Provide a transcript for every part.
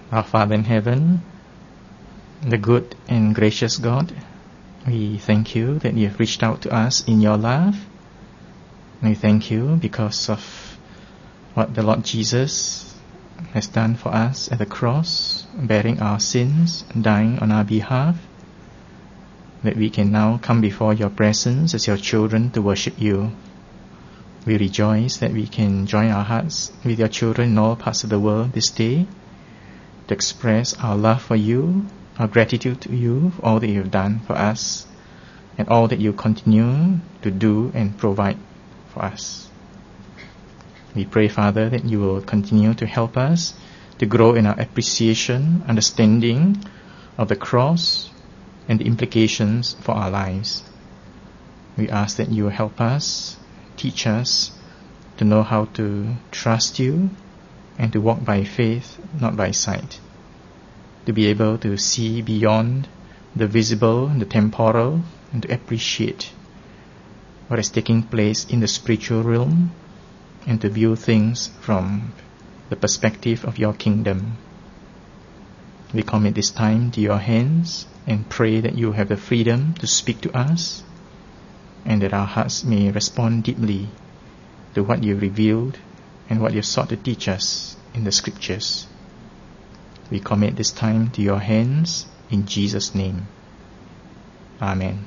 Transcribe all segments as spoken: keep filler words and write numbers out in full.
Our Father in heaven, the good and gracious God, we thank you that you have reached out to us in your love. We thank you because of what the Lord Jesus has done for us at the cross, bearing our sins, dying on our behalf, that we can now come before your presence as your children to worship you. We rejoice that we can join our hearts with your children in all parts of the world this day to express our love for you, our gratitude to you for all that you have done for us and all that you continue to do and provide for us. We pray, Father, that you will continue to help us to grow in our appreciation, understanding of the cross and the implications for our lives. We ask that you will help us, teach us to know how to trust you and to walk by faith, not by sight. To be able to see beyond the visible and the temporal and to appreciate what is taking place in the spiritual realm and to view things from the perspective of your kingdom. We commit this time to your hands and pray that you have the freedom to speak to us and that our hearts may respond deeply to what you revealed and what you sought to teach us in the scriptures. We commit this time to your hands in Jesus' name. Amen.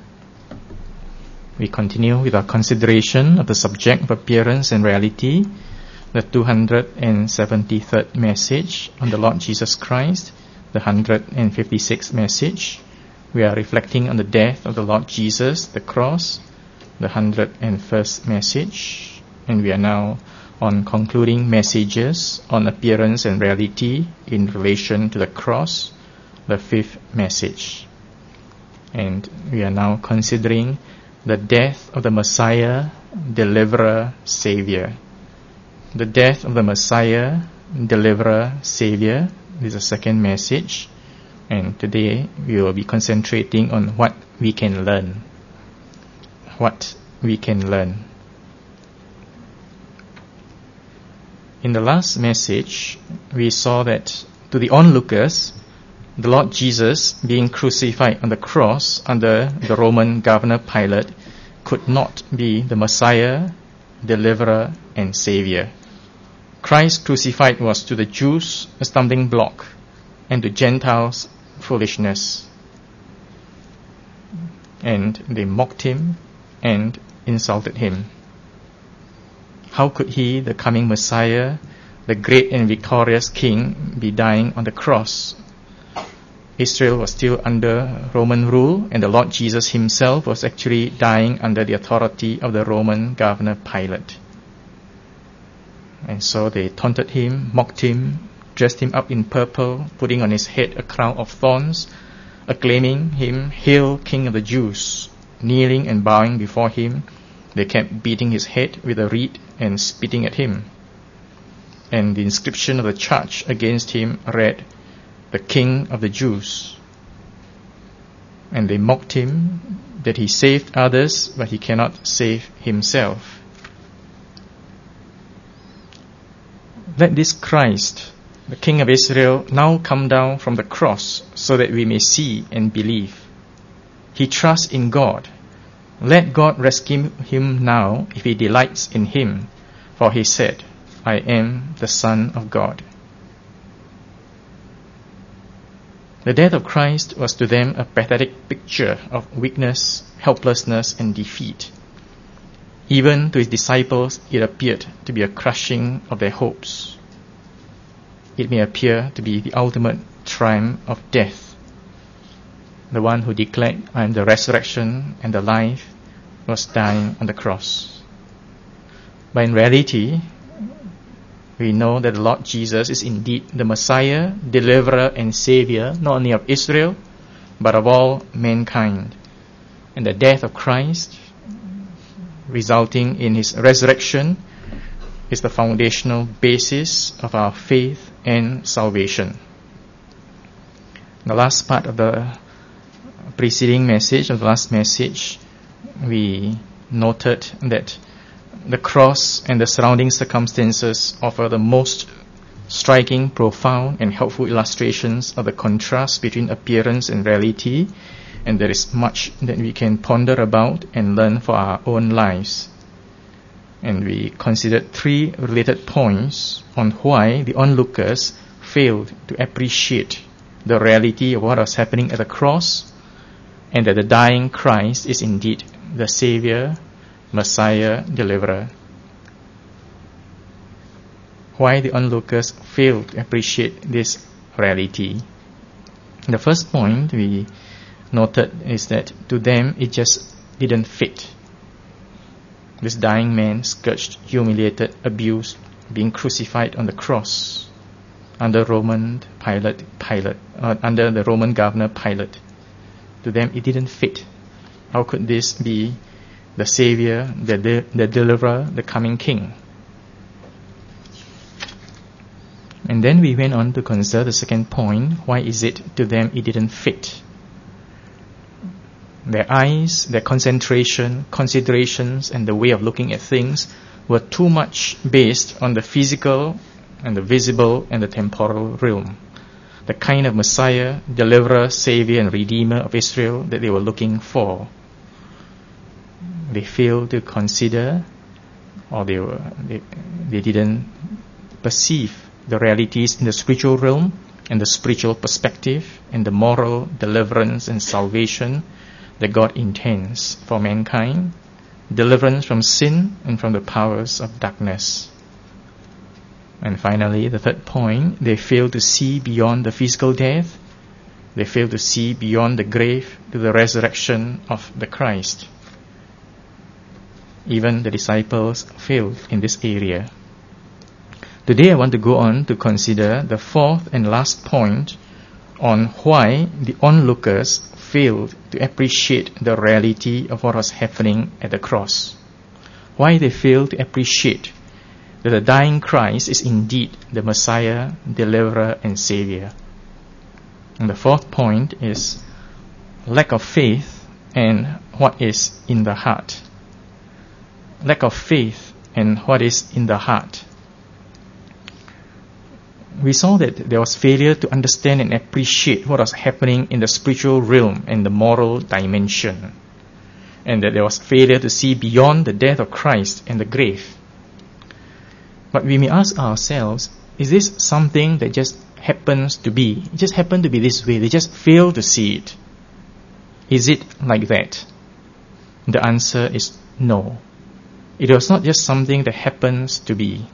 We continue with our consideration of the subject of appearance and reality, the two hundred seventy-third message on the Lord Jesus Christ, the one hundred fifty-sixth message. We are reflecting on the death of the Lord Jesus, the cross, the one hundred first message, and we are now on concluding messages on appearance and reality in relation to the cross, the fifth message. And we are now considering the death of the Messiah, Deliverer, Savior. The death of the Messiah, Deliverer, Savior is the second message. And today we will be concentrating on what we can learn. What we can learn. In the last message, we saw that to the onlookers, the Lord Jesus, being crucified on the cross under the Roman governor Pilate, could not be the Messiah, Deliverer, and Savior. Christ crucified was to the Jews a stumbling block, and to Gentiles foolishness. And they mocked him and insulted him. How could he, the coming Messiah, the great and victorious King, be dying on the cross? Israel was still under Roman rule, and the Lord Jesus himself was actually dying under the authority of the Roman governor Pilate. And so they taunted him, mocked him, dressed him up in purple, putting on his head a crown of thorns, acclaiming him, "Hail, King of the Jews!" Kneeling and bowing before him, they kept beating his head with a reed and spitting at him. And the inscription of the charge against him read, "The King of the Jews." And they mocked him that he saved others, but he cannot save himself. Let this Christ, the King of Israel, now come down from the cross so that we may see and believe. He trusts in God. Let God rescue him now if he delights in him, for he said, "I am the Son of God." The death of Christ was to them a pathetic picture of weakness, helplessness, and defeat. Even to his disciples, it appeared to be a crushing of their hopes. It may appear to be the ultimate triumph of death. The one who declared, "I am the resurrection and the life," was dying on the cross. But in reality, we know that the Lord Jesus is indeed the Messiah, Deliverer, and Savior, not only of Israel, but of all mankind. And the death of Christ, resulting in his resurrection, is the foundational basis of our faith and salvation. The last part of the preceding message, of the last message, we noted that the cross and the surrounding circumstances offer the most striking, profound, and helpful illustrations of the contrast between appearance and reality, and there is much that we can ponder about and learn for our own lives. And we considered three related points on why the onlookers failed to appreciate the reality of what was happening at the cross, and that the dying Christ is indeed the Savior, Messiah, Deliverer. Why the onlookers failed to appreciate this reality. The first point we noted is that to them it just didn't fit. This dying man, scourged, humiliated, abused, being crucified on the cross under Roman Pilate, Pilate, uh, under the Roman governor Pilate. To them it didn't fit. How could this be the Savior, the, de- the Deliverer, the coming King? And then we went on to consider the second point. Why is it to them it didn't fit? Their eyes, their concentration, considerations, and the way of looking at things were too much based on the physical and the visible and the temporal realm. The kind of Messiah, Deliverer, Savior, and Redeemer of Israel that they were looking for. They failed to consider, or they were, they, they didn't perceive the realities in the spiritual realm and the spiritual perspective and the moral deliverance and salvation that God intends for mankind, deliverance from sin and from the powers of darkness. And finally, the third point, they fail to see beyond the physical death. They fail to see beyond the grave to the resurrection of the Christ. Even the disciples failed in this area. Today I want to go on to consider the fourth and last point on why the onlookers failed to appreciate the reality of what was happening at the cross. Why they failed to appreciate that the dying Christ is indeed the Messiah, Deliverer, and Savior. And the fourth point is lack of faith and what is in the heart. Lack of faith and what is in the heart. We saw that there was failure to understand and appreciate what was happening in the spiritual realm and the moral dimension, and that there was failure to see beyond the death of Christ and the grave. But we may ask ourselves, is this something that just happens to be? It just happened to be this way. They just fail to see it. Is it like that? The answer is no. It was not just something that happens to be.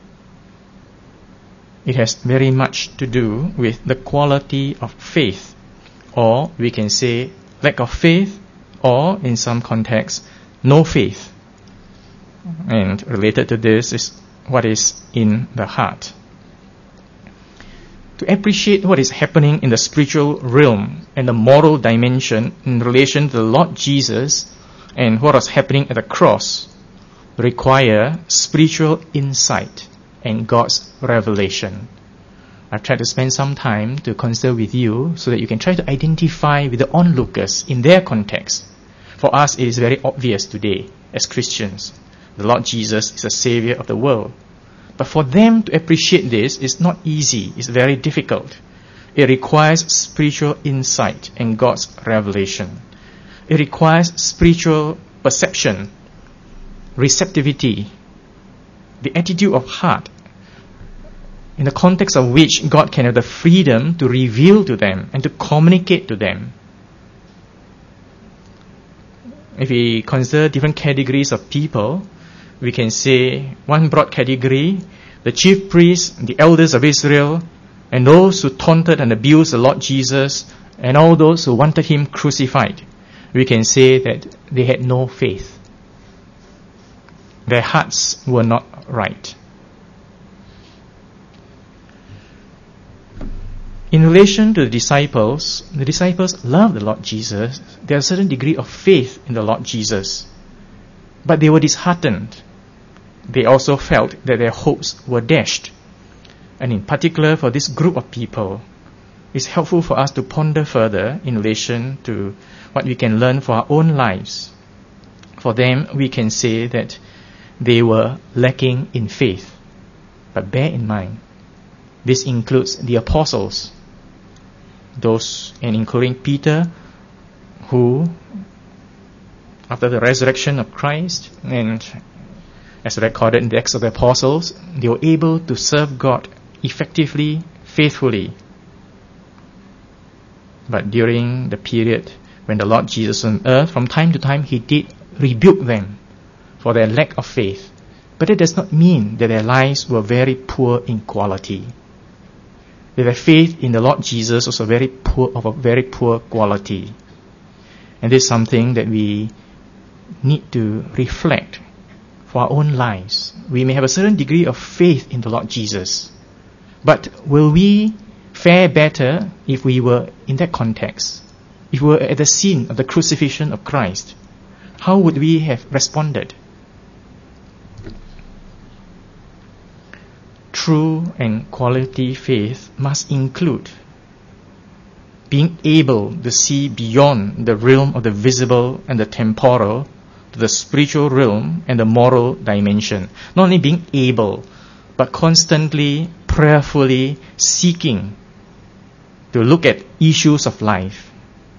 It has very much to do with the quality of faith, or we can say lack of faith, or in some contexts, no faith. And related to this is what is in the heart. To appreciate what is happening in the spiritual realm and the moral dimension in relation to the Lord Jesus and what was happening at the cross require spiritual insight and God's revelation. I've tried to spend some time to consider with you so that you can try to identify with the onlookers in their context. For us, it is very obvious today as Christians. The Lord Jesus is the Savior of the world. But for them to appreciate this is not easy. It's very difficult. It requires spiritual insight and God's revelation. It requires spiritual perception, receptivity, the attitude of heart, in the context of which God can have the freedom to reveal to them and to communicate to them. If we consider different categories of people, we can say one broad category, the chief priests, the elders of Israel, and those who taunted and abused the Lord Jesus, and all those who wanted him crucified. We can say that they had no faith. Their hearts were not right. In relation to the disciples, the disciples loved the Lord Jesus. There was a certain degree of faith in the Lord Jesus. But they were disheartened. They also felt that their hopes were dashed. And in particular for this group of people, it's helpful for us to ponder further in relation to what we can learn for our own lives. For them, we can say that they were lacking in faith. But bear in mind, This includes the apostles, those and including Peter, who, after the resurrection of Christ, and as recorded in the Acts of the Apostles, they were able to serve God effectively, faithfully. But during the period when the Lord Jesus was on earth, from time to time He did rebuke them for their lack of faith. But it does not mean that their lives were very poor in quality. Their faith in the Lord Jesus was a very poor, of a very poor quality. And this is something that we need to reflect for our own lives. We may have a certain degree of faith in the Lord Jesus, but will we fare better if we were in that context? If we were at the scene of the crucifixion of Christ, how would we have responded? True and quality faith must include being able to see beyond the realm of the visible and the temporal to the spiritual realm and the moral dimension. Not only being able, but constantly, prayerfully seeking to look at issues of life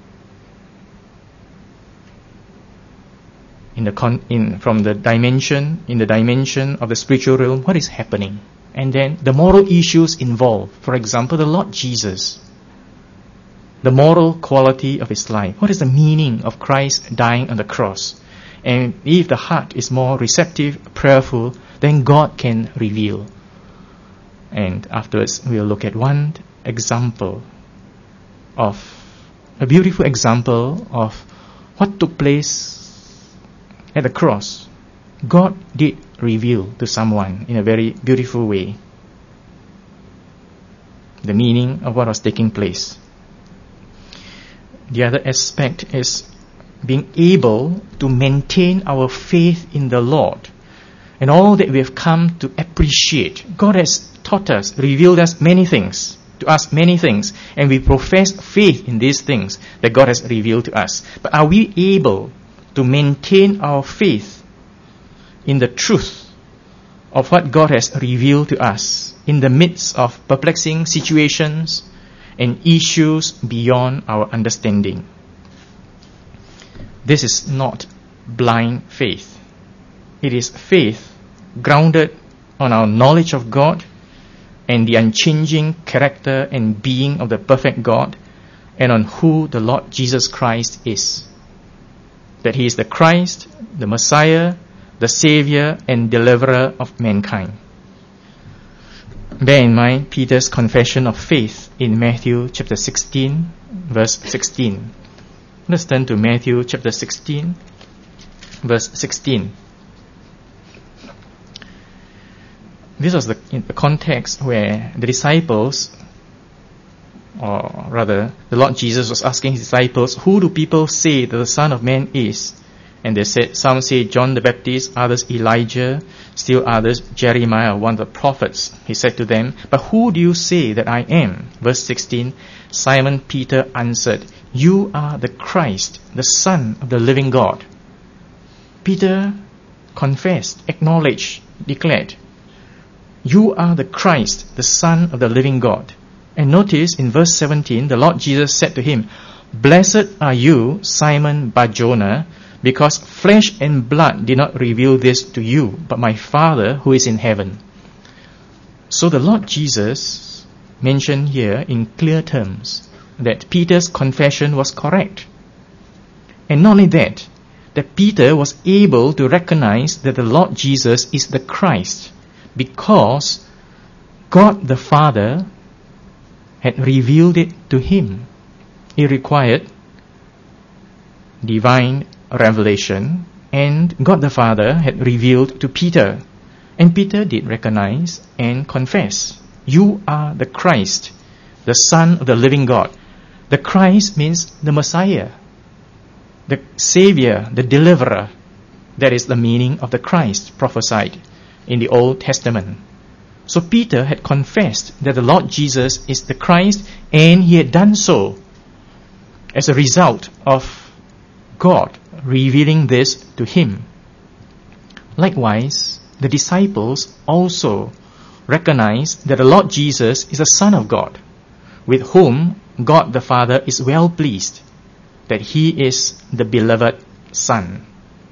in the con- in from the dimension in the dimension of the spiritual realm. What is happening? And then the moral issues involved. For example, the Lord Jesus, the moral quality of His life. What is the meaning of Christ dying on the cross? And if the heart is more receptive, prayerful, then God can reveal. And afterwards, we'll look at one example of, a beautiful example of what took place at the cross. God did reveal to someone in a very beautiful way the meaning of what was taking place. The other aspect is being able to maintain our faith in the Lord and all that we have come to appreciate. God has taught us, revealed us many things, to us many things, and we profess faith in these things that God has revealed to us. But are we able to maintain our faith in the truth of what God has revealed to us in the midst of perplexing situations and issues beyond our understanding? This is not blind faith. It is faith grounded on our knowledge of God and the unchanging character and being of the perfect God, and on who the Lord Jesus Christ is. That He is the Christ, the Messiah, the Savior and Deliverer of mankind. Bear in mind Peter's confession of faith in Matthew chapter sixteen, verse sixteen. Let's turn to Matthew chapter sixteen, verse sixteen. This was the, in the context where the disciples, or rather the Lord Jesus was asking His disciples, who do people say that the Son of Man is? And they said, some say John the Baptist, others Elijah, still others Jeremiah, one of the prophets. He said to them, but who do you say that I am? Verse sixteen, Simon Peter answered, you are the Christ, the Son of the living God. Peter confessed, acknowledged, declared, you are the Christ, the Son of the living God. And notice in verse seventeen, the Lord Jesus said to him, blessed are you, Simon Bar-Jonah, because flesh and blood did not reveal this to you, but my Father who is in heaven. So the Lord Jesus mentioned here in clear terms that Peter's confession was correct. And not only that, that Peter was able to recognize that the Lord Jesus is the Christ, because God the Father had revealed it to him. It required divine revelation, and God the Father had revealed to Peter. And Peter did recognize and confess, you are the Christ, the Son of the living God. The Christ means the Messiah, the Savior, the Deliverer. That is the meaning of the Christ prophesied in the Old Testament. So Peter had confessed that the Lord Jesus is the Christ, and he had done so as a result of God revealing this to him. Likewise, the disciples also recognize that the Lord Jesus is the Son of God, with whom God the Father is well pleased, that he is the beloved Son.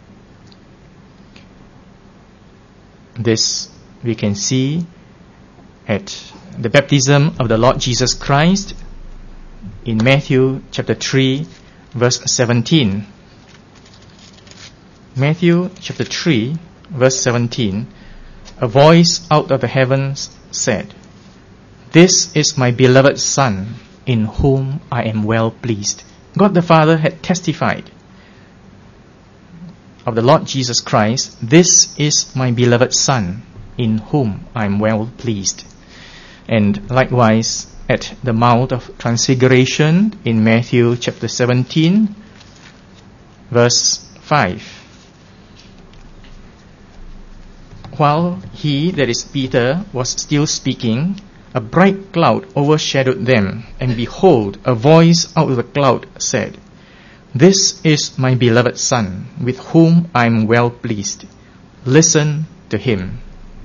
This we can see at the baptism of the Lord Jesus Christ in Matthew chapter three, verse seventeen. Matthew chapter three, verse seventeen. A voice out of the heavens said, "This is my beloved Son, in whom I am well pleased." God the Father had testified of the Lord Jesus Christ, "This is my beloved Son, in whom I am well pleased." And likewise, at the Mount of Transfiguration in Matthew chapter seventeen, verse five. While he, that is Peter, was still speaking, a bright cloud overshadowed them, and behold, a voice out of the cloud said, "This is my beloved Son, with whom I am well pleased. Listen to him."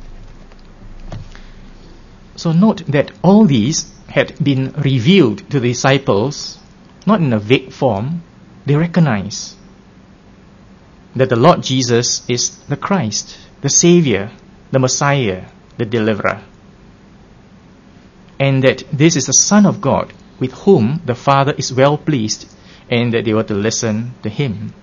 So note that all these had been revealed to the disciples, not in a vague form. They recognize that the Lord Jesus is the Christ, the Savior, the Messiah, the Deliverer, and that this is the Son of God, with whom the Father is well pleased, and that they were to listen to him.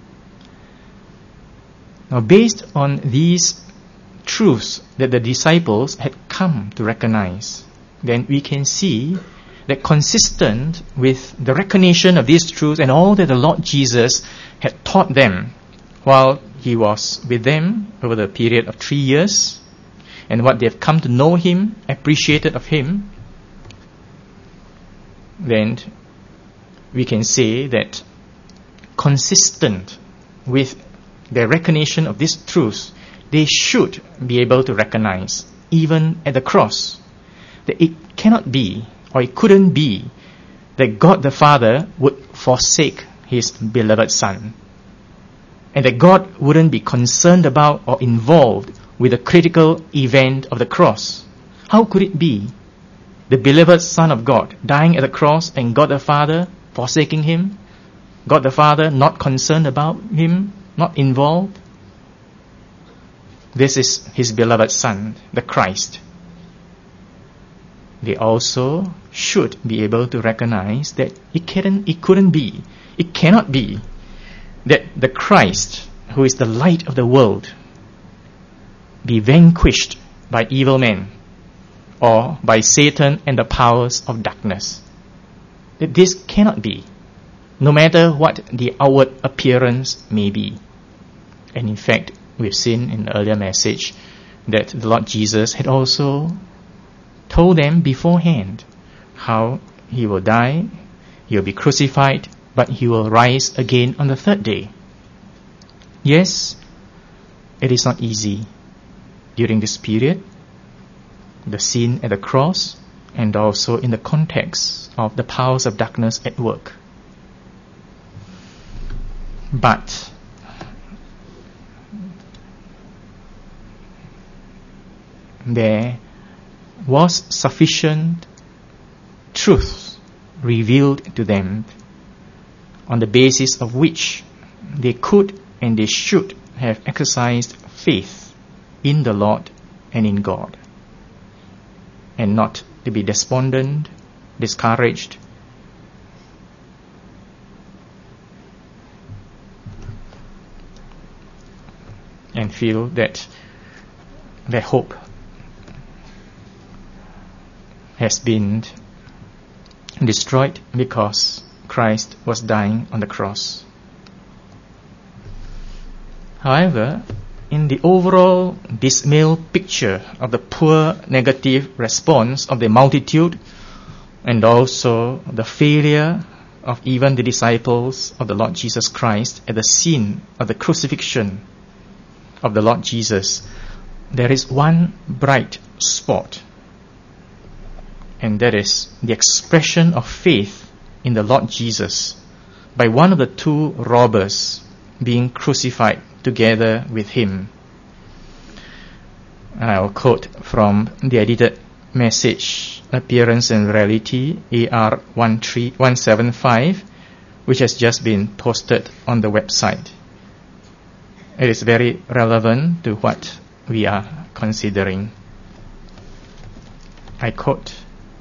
Now, based on these truths that the disciples had come to recognize, then we can see that consistent with the recognition of these truths and all that the Lord Jesus had taught them while he was with them over the period of three years, and what they have come to know him, appreciated of him, then we can say that consistent with their recognition of these truths, they should be able to recognize, even at the cross, that it cannot be, or it couldn't be, that God the Father would forsake his beloved Son, and that God wouldn't be concerned about or involved with the critical event of the cross. How could it be? The beloved Son of God dying at the cross, and God the Father forsaking him? God the Father not concerned about him, not involved? This is his beloved Son, the Christ. They also should be able to recognize that it couldn't, it couldn't be, it cannot be that the Christ, who is the light of the world, be vanquished by evil men or by Satan and the powers of darkness. That this cannot be, no matter what the outward appearance may be. And in fact, we've seen in the earlier message that the Lord Jesus had also told them beforehand how he will die, he will be crucified, but he will rise again on the third day. Yes, it is not easy during this period, the scene at the cross, and also in the context of the powers of darkness at work. But there was sufficient truth revealed to them on the basis of which they could and they should have exercised faith in the Lord and in God, and not to be despondent, discouraged, and feel that their hope has been destroyed because Christ was dying on the cross. However, in the overall dismal picture of the poor negative response of the multitude, and also the failure of even the disciples of the Lord Jesus Christ at the scene of the crucifixion of the Lord Jesus, there is one bright spot, and that is the expression of faith in the Lord Jesus by one of the two robbers being crucified together with him. And I will quote from the edited message, Appearance and Reality, A R one three one seven five, which has just been posted on the website. It is very relevant to what we are considering. I quote,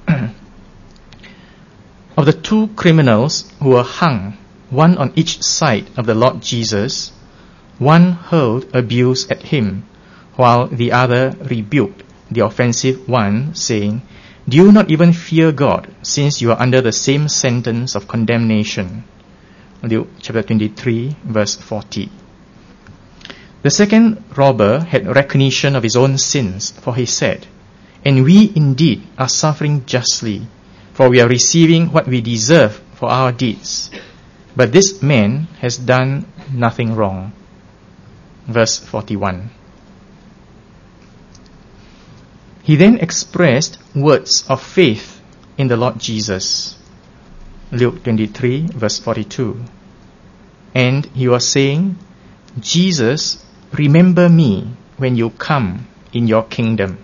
"Of the two criminals who were hung, one on each side of the Lord Jesus, one hurled abuse at him, while the other rebuked the offensive one, saying, 'Do you not even fear God, since you are under the same sentence of condemnation?'" Luke chapter twenty-three, verse forty. The second robber had recognition of his own sins, for he said, "And we indeed are suffering justly, for we are receiving what we deserve for our deeds. But this man has done nothing wrong." Verse forty-one. He then expressed words of faith in the Lord Jesus. Luke twenty-three, verse forty-two. And he was saying, "Jesus, remember me when you come in your kingdom."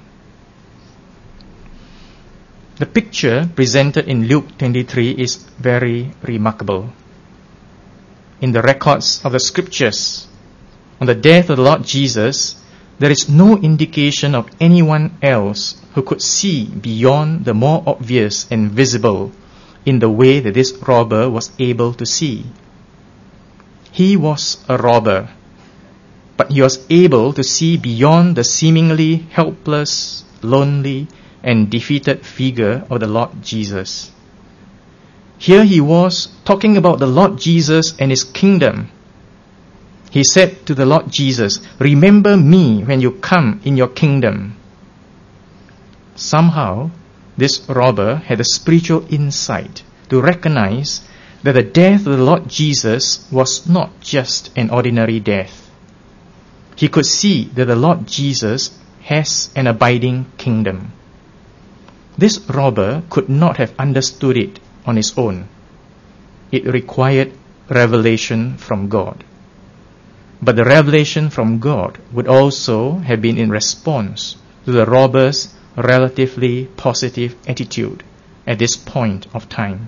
The picture presented in Luke twenty-three is very remarkable. In the records of the scriptures, on the death of the Lord Jesus, there is no indication of anyone else who could see beyond the more obvious and visible in the way that this robber was able to see. He was a robber, but he was able to see beyond the seemingly helpless, lonely, and defeated figure of the Lord Jesus. Here he was talking about the Lord Jesus and his kingdom. He said to the Lord Jesus, "Remember me when you come in your kingdom." Somehow, this robber had a spiritual insight to recognize that the death of the Lord Jesus was not just an ordinary death. He could see that the Lord Jesus has an abiding kingdom. This robber could not have understood it on his own. It required revelation from God. But the revelation from God would also have been in response to the robber's relatively positive attitude at this point of time.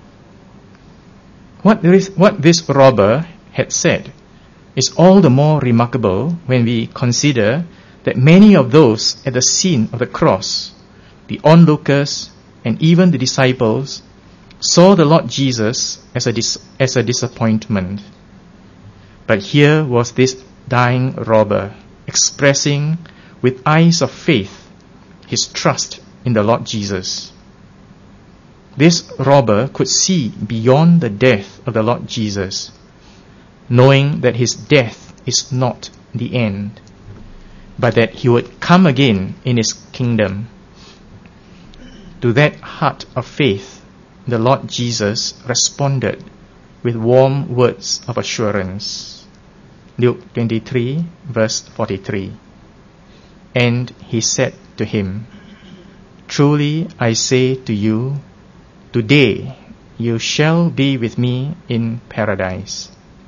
What this, what this robber had said is all the more remarkable when we consider that many of those at the scene of the cross, the onlookers, and even the disciples, saw the Lord Jesus as a dis- as a disappointment. But here was this dying robber expressing with eyes of faith his trust in the Lord Jesus. This robber could see beyond the death of the Lord Jesus, knowing that his death is not the end, but that he would come again in his kingdom. To that heart of faith, the Lord Jesus responded with warm words of assurance. Luke twenty-three, verse forty-three. And he said to him, "Truly I say to you, today you shall be with me in paradise."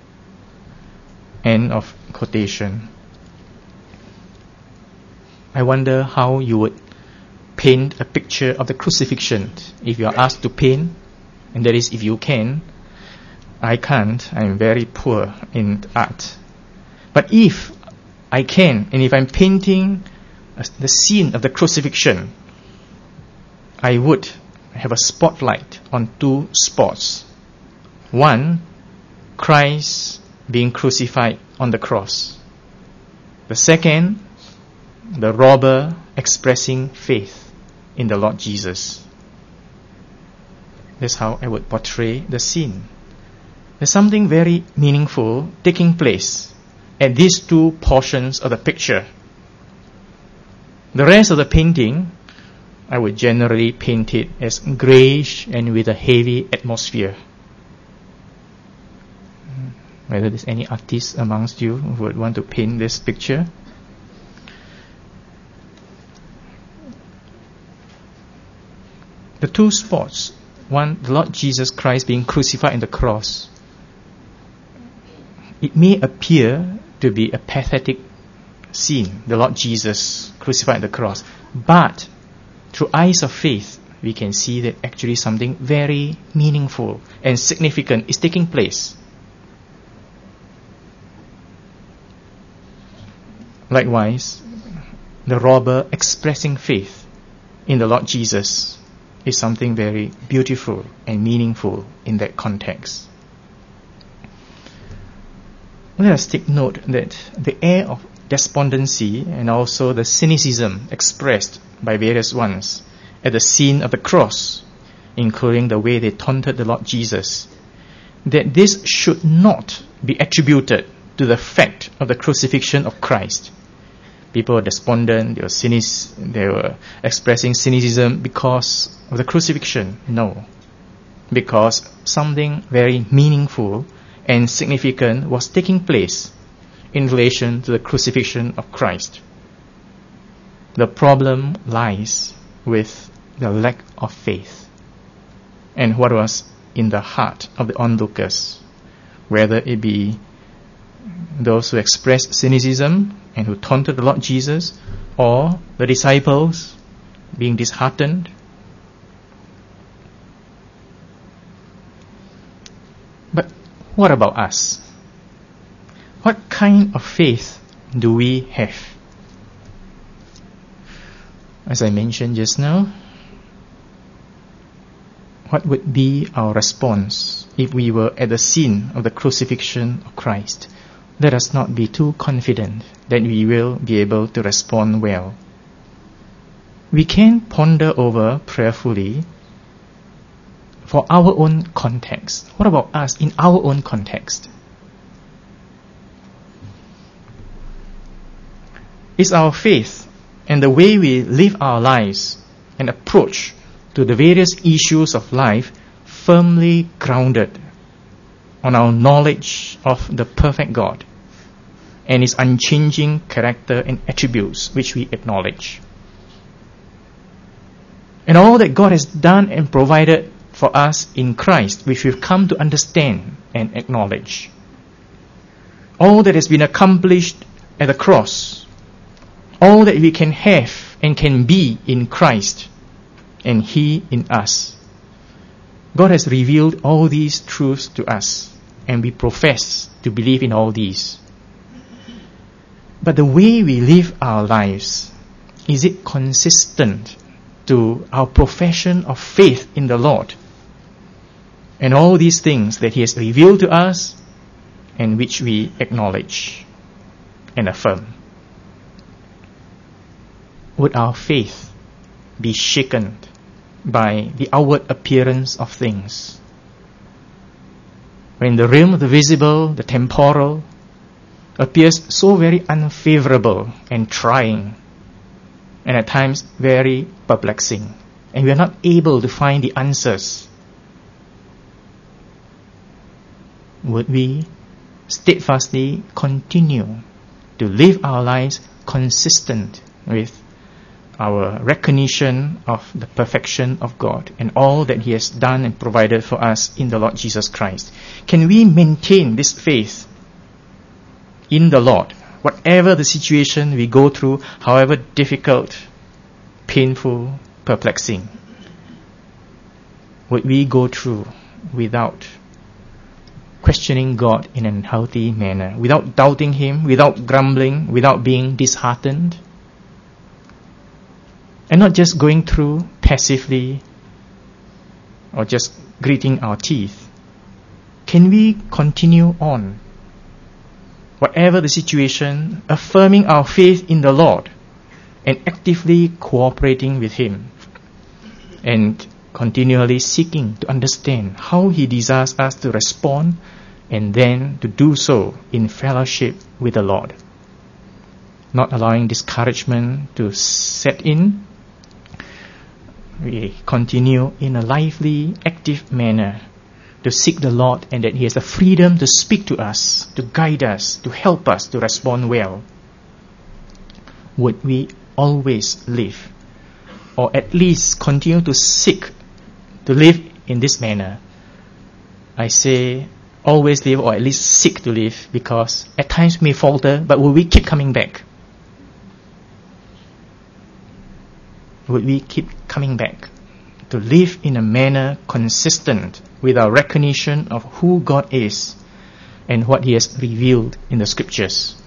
End of quotation. I wonder how you would paint a picture of the crucifixion if you are asked to paint, and that is if you can. I can't. I'm very poor in art. But if I can, and if I'm painting the scene of the crucifixion, I would have a spotlight on two spots. One, Christ being crucified on the cross. The second, the robber expressing faith in the Lord Jesus. That's how I would portray the scene. There's something very meaningful taking place at these two portions of the picture. The rest of the painting, I would generally paint it as greyish and with a heavy atmosphere. Whether there's any artists amongst you who would want to paint this picture. The two spots, one, the Lord Jesus Christ being crucified on the cross. It may appear to be a pathetic seen the Lord Jesus crucified at the cross. But through eyes of faith, we can see that actually something very meaningful and significant is taking place. Likewise, the robber expressing faith in the Lord Jesus is something very beautiful and meaningful in that context. Let us take note that the air of despondency and also the cynicism expressed by various ones at the scene of the cross, including the way they taunted the Lord Jesus, that this should not be attributed to the fact of the crucifixion of Christ. People were despondent, they were cynics, they were expressing cynicism because of the crucifixion. No. Because something very meaningful and significant was taking place in relation to the crucifixion of Christ. The problem lies with the lack of faith and what was in the heart of the onlookers, whether it be those who expressed cynicism and who taunted the Lord Jesus, or the disciples being disheartened. But what about us? What kind of faith do we have? As I mentioned just now, what would be our response if we were at the scene of the crucifixion of Christ? Let us not be too confident that we will be able to respond well. We can ponder over prayerfully for our own context. What about us in our own context? Is our faith and the way we live our lives and approach to the various issues of life firmly grounded on our knowledge of the perfect God and His unchanging character and attributes which we acknowledge? And all that God has done and provided for us in Christ, which we've come to understand and acknowledge. All that has been accomplished at the cross, all that we can have and can be in Christ, and He in us. God has revealed all these truths to us, and we profess to believe in all these. But the way we live our lives, is it consistent to our profession of faith in the Lord and all these things that He has revealed to us and which we acknowledge and affirm? Would our faith be shaken by the outward appearance of things? When the realm of the visible, the temporal, appears so very unfavorable and trying, and at times very perplexing, and we are not able to find the answers, would we steadfastly continue to live our lives consistent with our recognition of the perfection of God and all that He has done and provided for us in the Lord Jesus Christ? Can we maintain this faith in the Lord, whatever the situation we go through, however difficult, painful, perplexing? Would we go through without questioning God in an unhealthy manner, without doubting Him, without grumbling, without being disheartened? And not just going through passively or just gritting our teeth. Can we continue on, whatever the situation, affirming our faith in the Lord and actively cooperating with Him and continually seeking to understand how He desires us to respond and then to do so in fellowship with the Lord, not allowing discouragement to set in? We continue in a lively, active manner to seek the Lord, and that He has the freedom to speak to us, to guide us, to help us to respond well. Would we always live, or at least continue to seek to live in this manner? I say always live, or at least seek to live, because at times we may falter, but will we keep coming back? would we keep coming back to live in a manner consistent with our recognition of who God is and what He has revealed in the Scriptures.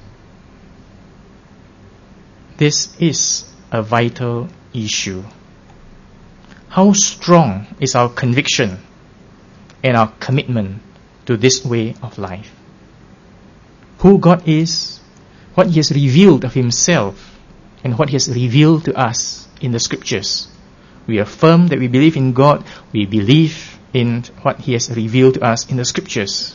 This is a vital issue. How strong is our conviction and our commitment to this way of life? Who God is, what He has revealed of Himself, and what He has revealed to us in the Scriptures. We affirm that we believe in God. We believe in what He has revealed to us in the Scriptures.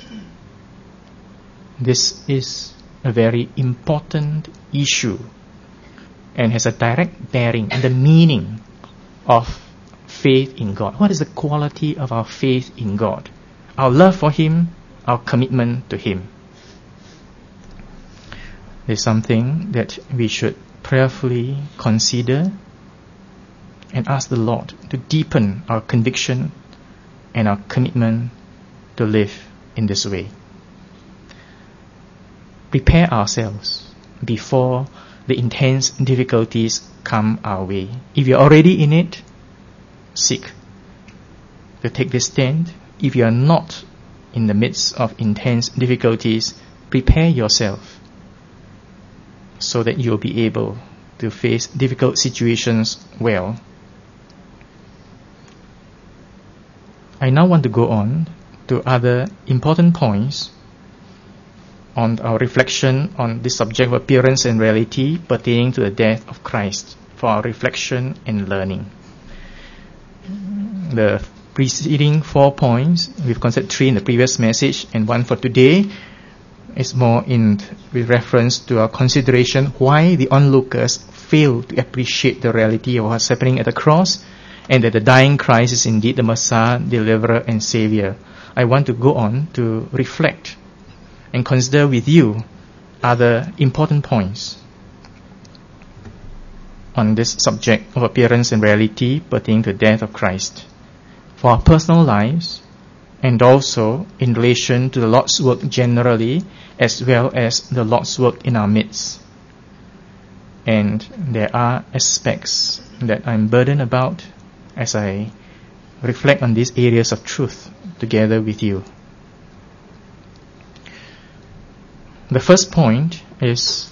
This is a very important issue and has a direct bearing on the meaning of faith in God. What is the quality of our faith in God? Our love for Him, our commitment to Him. There's something that we should prayerfully consider and ask the Lord to deepen our conviction and our commitment to live in this way. Prepare ourselves before the intense difficulties come our way. If you're already in it, seek to take this stand. If you are not in the midst of intense difficulties, prepare yourself so that you'll be able to face difficult situations well. I now want to go on to other important points on our reflection on this subject of appearance and reality pertaining to the death of Christ for our reflection and learning. The preceding four points, we've considered three in the previous message and one for today, is more in with reference to our consideration why the onlookers fail to appreciate the reality of what's happening at the cross and that the dying Christ is indeed the Messiah, Deliverer and Savior. I want to go on to reflect and consider with you other important points on this subject of appearance and reality pertaining to the death of Christ for our personal lives and also in relation to the Lord's work generally as well as the Lord's work in our midst. And there are aspects that I'm burdened about as I reflect on these areas of truth together with you. The first point is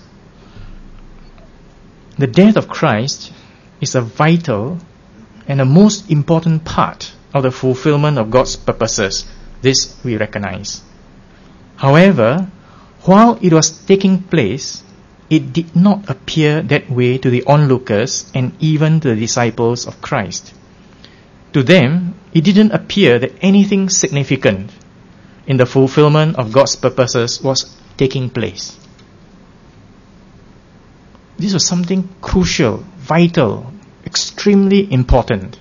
the death of Christ is a vital and a most important part of the fulfillment of God's purposes. This we recognize. However, while it was taking place, it did not appear that way to the onlookers and even to the disciples of Christ. To them, it didn't appear that anything significant in the fulfillment of God's purposes was taking place. This was something crucial, vital, extremely important.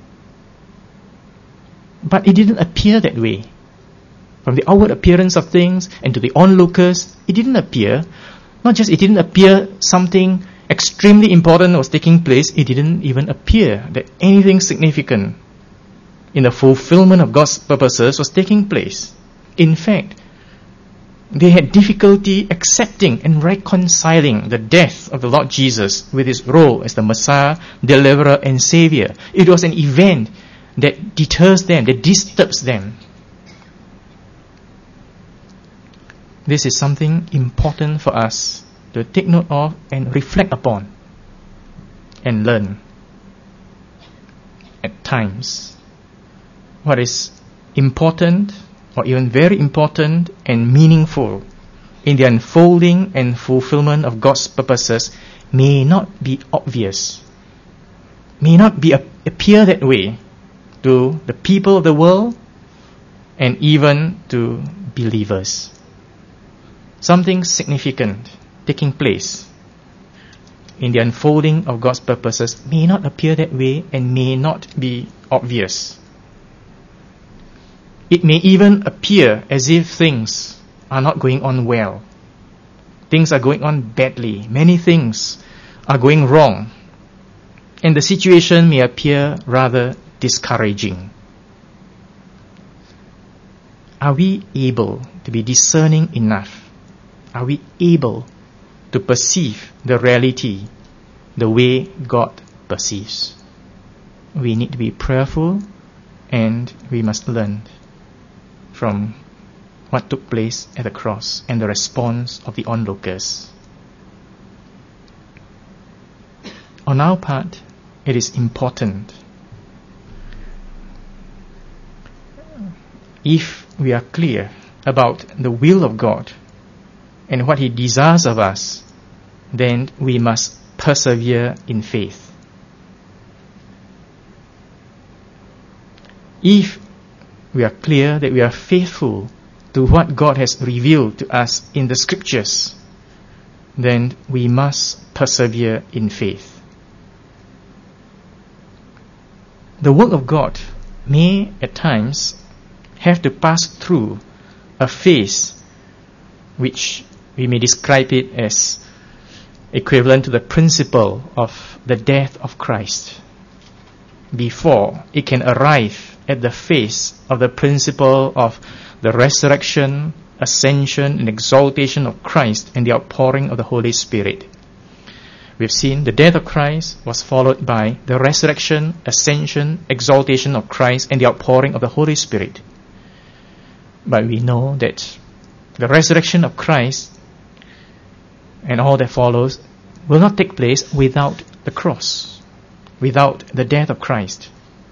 But it didn't appear that way. From the outward appearance of things and to the onlookers, it didn't appear, not just it didn't appear something extremely important was taking place, it didn't even appear that anything significant in the fulfillment of God's purposes was taking place. In fact, they had difficulty accepting and reconciling the death of the Lord Jesus with His role as the Messiah, Deliverer and Savior. It was an event that deters them, that disturbs them. This is something important for us to take note of and reflect upon and learn. At times, what is important or even very important and meaningful in the unfolding and fulfillment of God's purposes may not be obvious, may not be appear that way to the people of the world and even to believers. Something significant taking place in the unfolding of God's purposes may not appear that way and may not be obvious. It may even appear as if things are not going on well. Things are going on badly. Many things are going wrong. And the situation may appear rather discouraging. Are we able to be discerning enough? Are we able to perceive the reality the way God perceives? we need to be prayerful, and we must learn from what took place at the cross and the response of the onlookers. On our part, it is important, if we are clear about the will of God and what He desires of us, then we must persevere in faith. If we are clear that we are faithful to what God has revealed to us in the Scriptures, then we must persevere in faith. The work of God may at times have to pass through a phase which we may describe it as equivalent to the principle of the death of Christ, before it can arrive at the phase of the principle of the resurrection, ascension, and exaltation of Christ and the outpouring of the Holy Spirit. We've seen the death of Christ was followed by the resurrection, ascension, exaltation of Christ and the outpouring of the Holy Spirit. But we know that the resurrection of Christ and all that follows will not take place without the cross, without the death of Christ.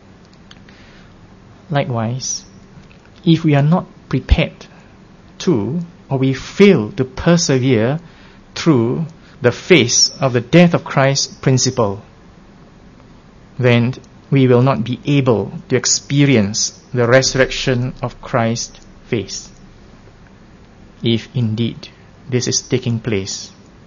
Likewise, if we are not prepared to, or we fail to persevere through the phase of the death of Christ principle, then we will not be able to experience the resurrection of Christ phase, if indeed this is taking place.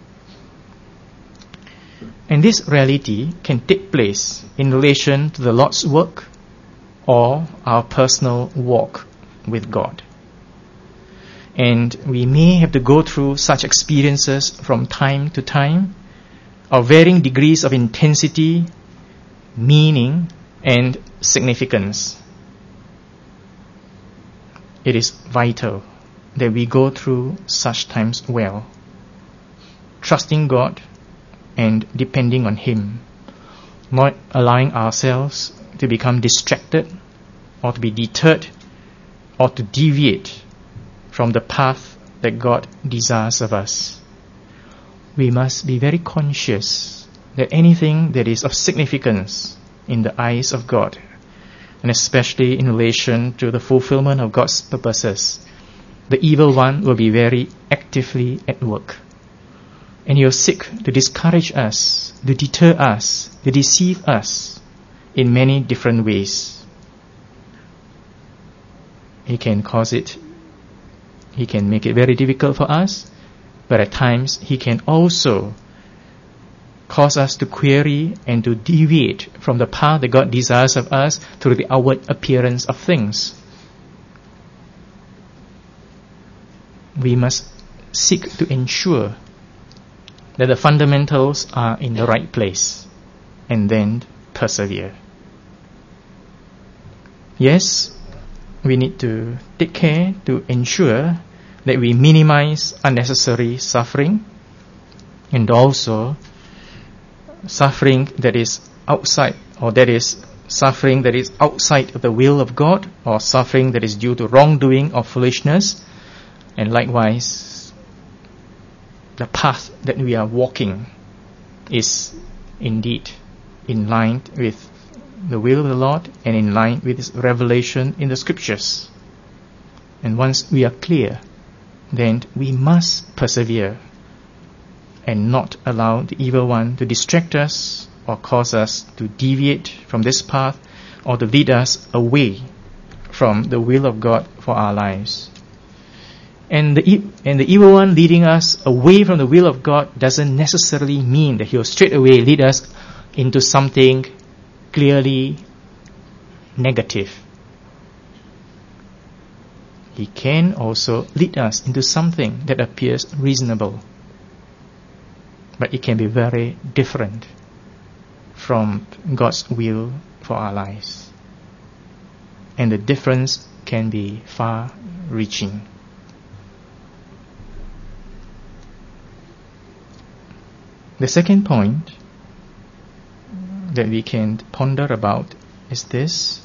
And this reality can take place in relation to the Lord's work or our personal walk with God. And we may have to go through such experiences from time to time, of varying degrees of intensity, meaning, and significance. It is vital that we go through such times well, trusting God and depending on Him, not allowing ourselves to become distracted or to be deterred or to deviate from the path that God desires of us. We must be very conscious that anything that is of significance in the eyes of God, and especially in relation to the fulfillment of God's purposes, the evil one will be very actively at work. And he will seek to discourage us, to deter us, to deceive us in many different ways. He can cause it, he can make it very difficult for us, but at times he can also cause us to query and to deviate from the path that God desires of us through the outward appearance of things. We must seek to ensure that the fundamentals are in the right place, and then persevere. Yes, we need to take care to ensure that we minimize unnecessary suffering, and also suffering that is outside, or that is suffering that is outside of the will of God, or suffering that is due to wrongdoing or foolishness, and likewise the path that we are walking is indeed in line with the will of the Lord and in line with His revelation in the Scriptures. And once we are clear, then we must persevere and not allow the evil one to distract us or cause us to deviate from this path or to lead us away from the will of God for our lives. And the, e- and the evil one leading us away from the will of God doesn't necessarily mean that he will straight away lead us into something clearly negative. He can also lead us into something that appears reasonable, but it can be very different from God's will for our lives. And the difference can be far-reaching. The second point that we can ponder about is this.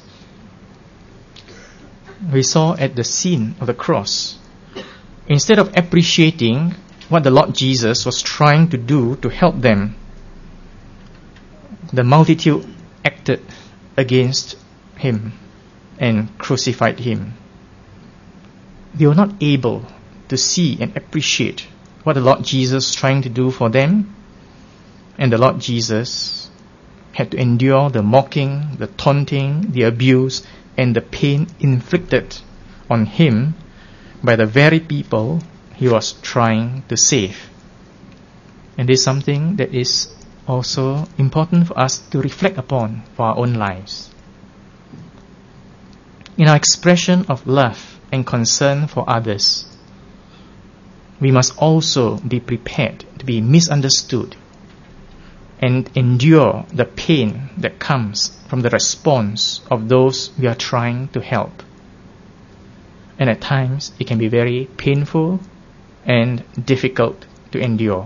We saw at the scene of the cross, instead of appreciating what the Lord Jesus was trying to do to help them, the multitude acted against him and crucified him. They were not able to see and appreciate what the Lord Jesus was trying to do for them, and the Lord Jesus had to endure the mocking, the taunting, the abuse, and the pain inflicted on him by the very people he was trying to save. And this is something that is also important for us to reflect upon for our own lives. In our expression of love and concern for others, we must also be prepared to be misunderstood and endure the pain that comes from the response of those we are trying to help. And at times, it can be very painful and difficult to endure.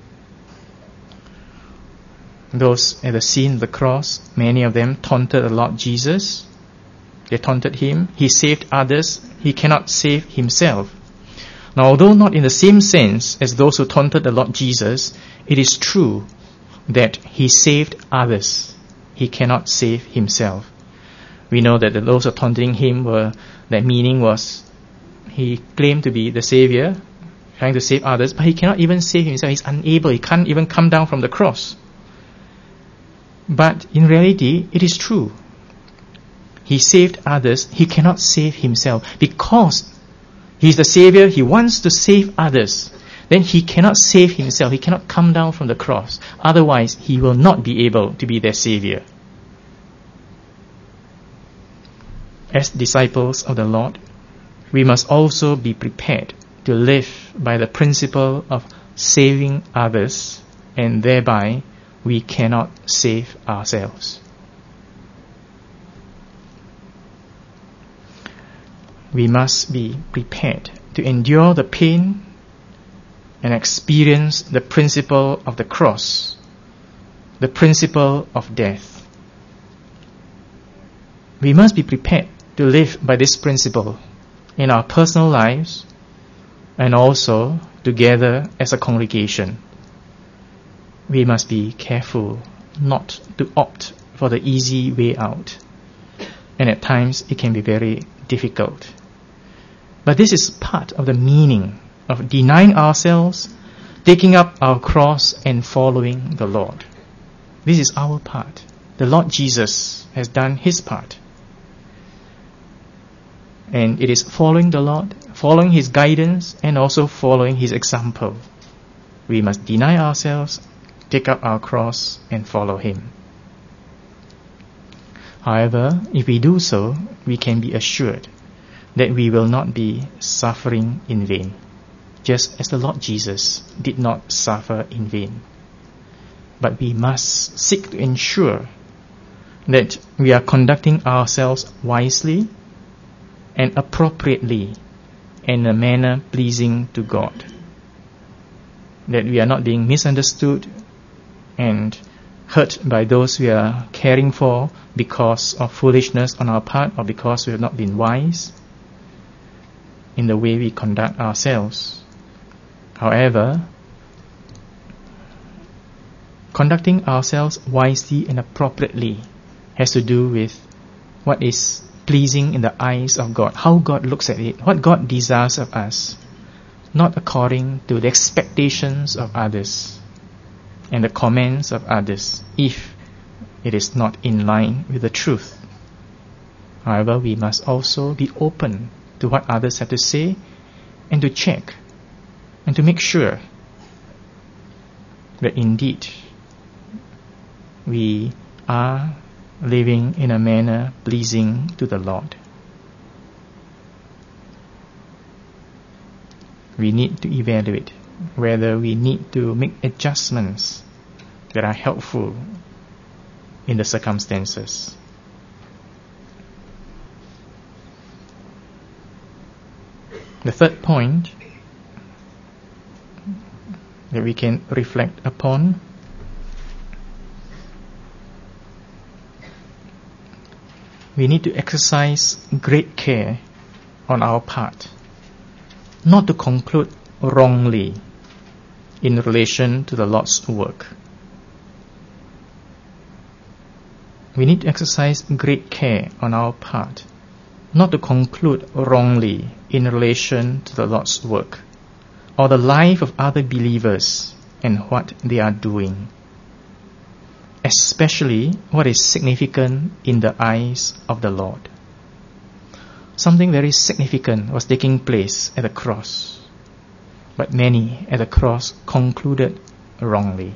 Those at the scene of the cross, many of them taunted the Lord Jesus. They taunted him. He saved others. He cannot save himself. Now, although not in the same sense as those who taunted the Lord Jesus, it is true that he saved others. He cannot save himself. We know that those who taunting him were, that meaning was, he claimed to be the Savior, trying to save others, but he cannot even save himself. He's unable. He can't even come down from the cross. But in reality, it is true. He saved others. He cannot save himself. Because he's the Savior, he wants to save others. Then he cannot save himself. He cannot come down from the cross. Otherwise, he will not be able to be their Savior. As disciples of the Lord, we must also be prepared to live by the principle of saving others, and thereby we cannot save ourselves. We must be prepared to endure the pain and experience the principle of the cross, the principle of death. We must be prepared to live by this principle in our personal lives and also together as a congregation. We must be careful not to opt for the easy way out, and at times it can be very difficult. But this is part of the meaning of denying ourselves, taking up our cross and following the Lord. This is our part. The Lord Jesus has done his part. And it is following the Lord, following his guidance, and also following his example. We must deny ourselves, take up our cross, and follow him. However, if we do so, we can be assured that we will not be suffering in vain, just as the Lord Jesus did not suffer in vain. But we must seek to ensure that we are conducting ourselves wisely and appropriately in a manner pleasing to God. That we are not being misunderstood and hurt by those we are caring for because of foolishness on our part or because we have not been wise in the way we conduct ourselves. However, conducting ourselves wisely and appropriately has to do with what is pleasing in the eyes of God, how God looks at it, what God desires of us, not according to the expectations of others and the comments of others, if it is not in line with the truth. However, we must also be open to what others have to say and to check and to make sure that indeed we are living in a manner pleasing to the Lord. We need to evaluate whether we need to make adjustments that are helpful in the circumstances. The third point that we can reflect upon we need to exercise great care on our part, not to conclude wrongly in relation to the Lord's work. We need to exercise great care on our part, not to conclude wrongly in relation to the Lord's work, or the life of other believers and what they are doing, especially what is significant in the eyes of the Lord. Something very significant was taking place at the cross, but many at the cross concluded wrongly.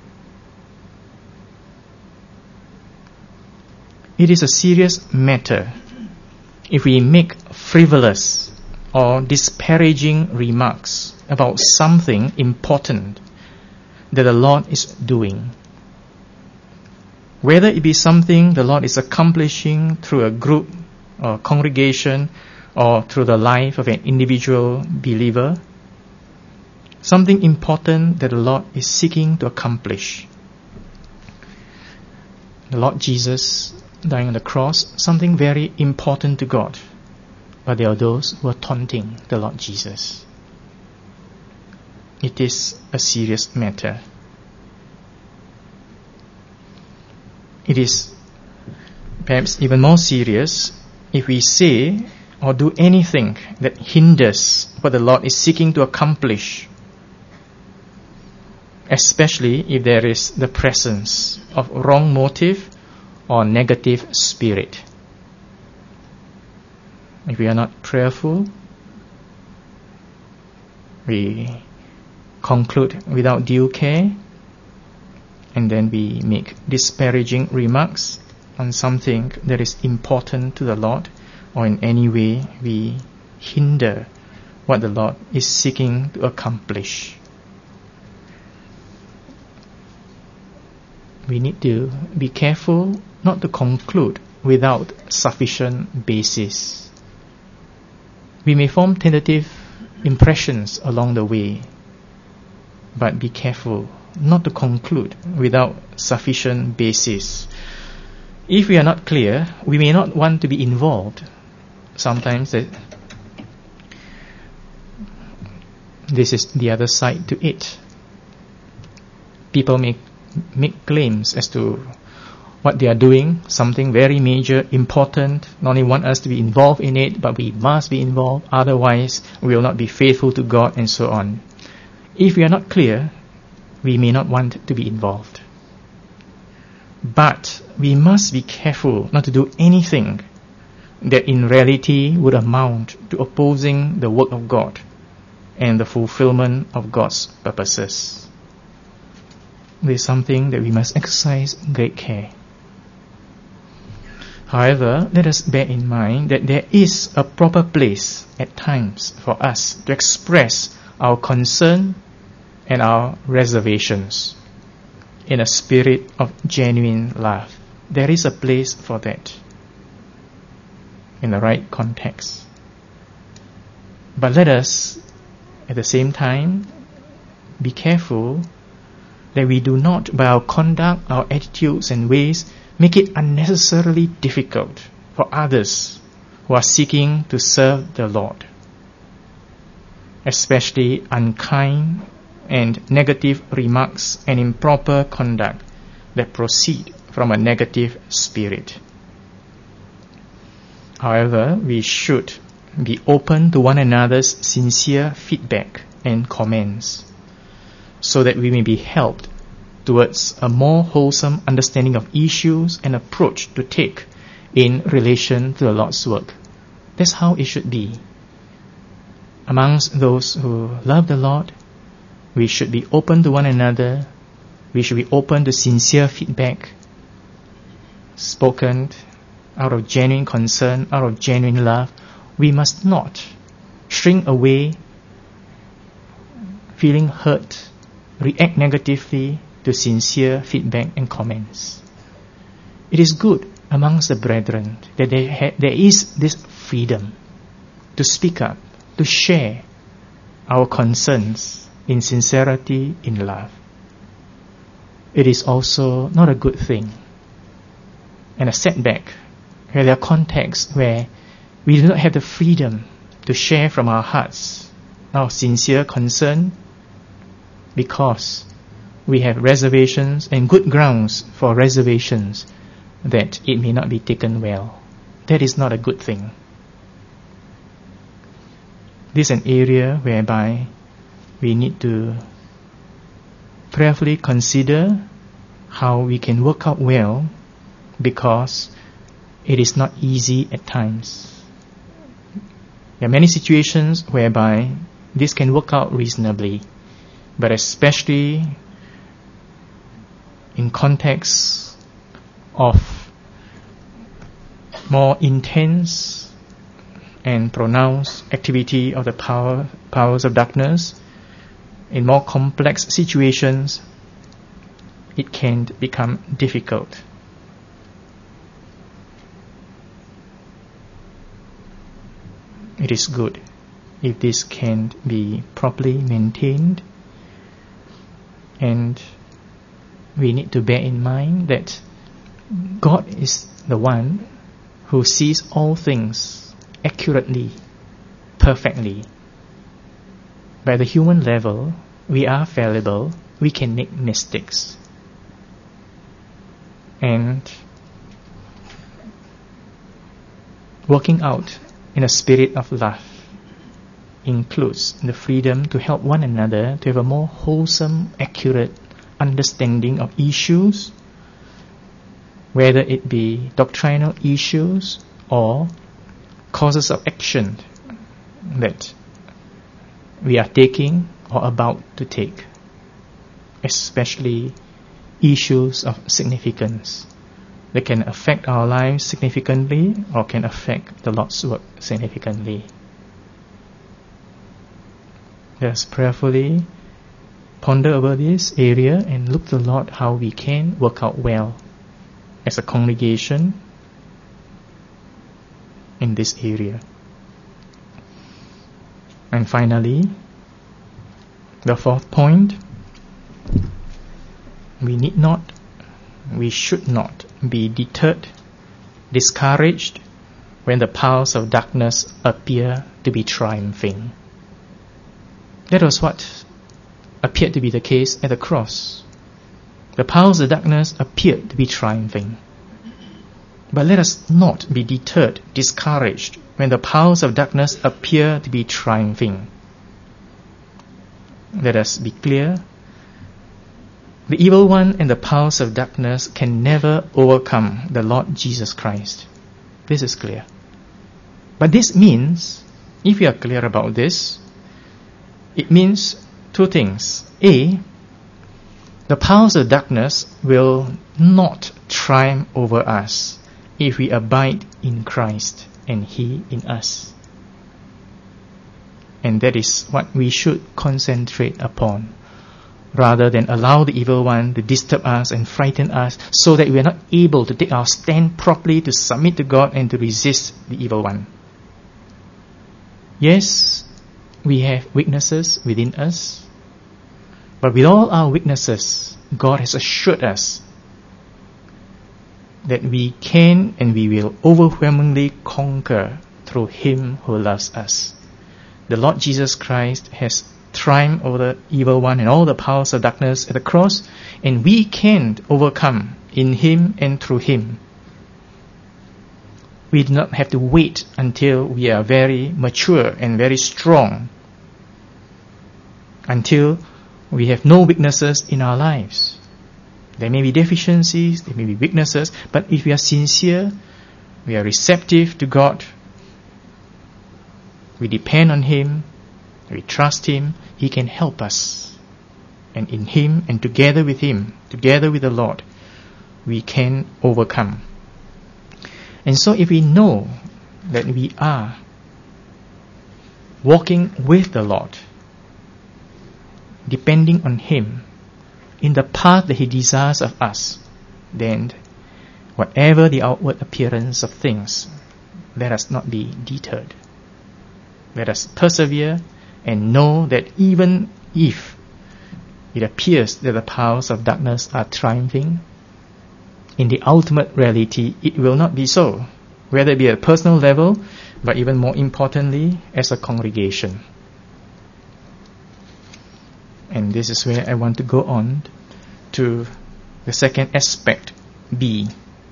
It is a serious matter if we make frivolous or disparaging remarks about something important that the Lord is doing. Whether it be something the Lord is accomplishing through a group or congregation or through the life of an individual believer, something important that the Lord is seeking to accomplish. The Lord Jesus dying on the cross, something very important to God, but there are those who are taunting the Lord Jesus. It is a serious matter. It is perhaps even more serious if we say or do anything that hinders what the Lord is seeking to accomplish, especially if there is the presence of wrong motive or negative spirit. If we are not prayerful, we conclude without due care, and then we make disparaging remarks on something that is important to the Lord, or in any way we hinder what the Lord is seeking to accomplish. We need to be careful not to conclude without sufficient basis. We may form tentative impressions along the way, but be careful not to conclude without sufficient basis. If we are not clear, we may not want to be involved. Sometimes uh, this is the other side to it. People may make claims as to what they are doing, something very major, important, not only want us to be involved in it, but we must be involved, otherwise we will not be faithful to God, and so on. If we are not clear, we may not want to be involved. But we must be careful not to do anything that in reality would amount to opposing the work of God and the fulfillment of God's purposes. This is something that we must exercise great care. However, let us bear in mind that there is a proper place at times for us to express our concern and our reservations in a spirit of genuine love. There is a place for that in the right context. But let us, at the same time, be careful that we do not, by our conduct, our attitudes and ways, make it unnecessarily difficult for others who are seeking to serve the Lord, especially unkind and negative remarks and improper conduct that proceed from a negative spirit. However, we should be open to one another's sincere feedback and comments, so that we may be helped towards a more wholesome understanding of issues and approach to take in relation to the Lord's work. That's how it should be. Amongst those who love the Lord, we should be open to one another. We should be open to sincere feedback, spoken out of genuine concern, out of genuine love. We must not shrink away, feeling hurt, react negatively to sincere feedback and comments. It is good amongst the brethren that there, ha- there is this freedom to speak up, to share our concerns in sincerity, in love. It is also not a good thing and a setback where there are contexts where we do not have the freedom to share from our hearts our sincere concern because we have reservations and good grounds for reservations that it may not be taken well. That is not a good thing. This is an area whereby we need to prayerfully consider how we can work out well, because it is not easy at times. There are many situations whereby this can work out reasonably, but especially in contexts of more intense and pronounced activity of the power, powers of darkness, in more complex situations, it can become difficult. It is good if this can be properly maintained, and we need to bear in mind that God is the one who sees all things accurately, perfectly. By the human level, we are fallible, we can make mistakes. And working out in a spirit of love includes the freedom to help one another to have a more wholesome, accurate understanding of issues, whether it be doctrinal issues or causes of action that we are taking or about to take, especially issues of significance that can affect our lives significantly or can affect the Lord's work significantly. Let us prayerfully ponder over this area and look to the Lord how we can work out well as a congregation in this area. And finally, the fourth point, we need not, we should not be deterred, discouraged when the powers of darkness appear to be triumphing. That was what appeared to be the case at the cross. The powers of darkness appeared to be triumphing. But let us not be deterred, discouraged when the powers of darkness appear to be triumphing. Let us be clear. The evil one and the powers of darkness can never overcome the Lord Jesus Christ. This is clear. But this means, if we are clear about this, it means two things. A, the powers of darkness will not triumph over us if we abide in Christ and He in us. And that is what we should concentrate upon, rather than allow the evil one to disturb us and frighten us so that we are not able to take our stand properly to submit to God and to resist the evil one. Yes, we have weaknesses within us, but with all our weaknesses, God has assured us that we can and we will overwhelmingly conquer through Him who loves us. The Lord Jesus Christ has triumphed over the evil one and all the powers of darkness at the cross, and we can overcome in Him and through Him. We do not have to wait until we are very mature and very strong, until we have no weaknesses in our lives. There may be deficiencies, there may be weaknesses, but if we are sincere, we are receptive to God, we depend on Him, we trust Him, He can help us. And in Him and together with Him, together with the Lord, we can overcome. And so if we know that we are walking with the Lord, depending on Him, in the path that He desires of us, then whatever the outward appearance of things, let us not be deterred. Let us persevere and know that even if it appears that the powers of darkness are triumphing, in the ultimate reality it will not be so. whether it be at a personal level, but even more importantly, as a congregation. And this is where I want to go on to the second aspect, B.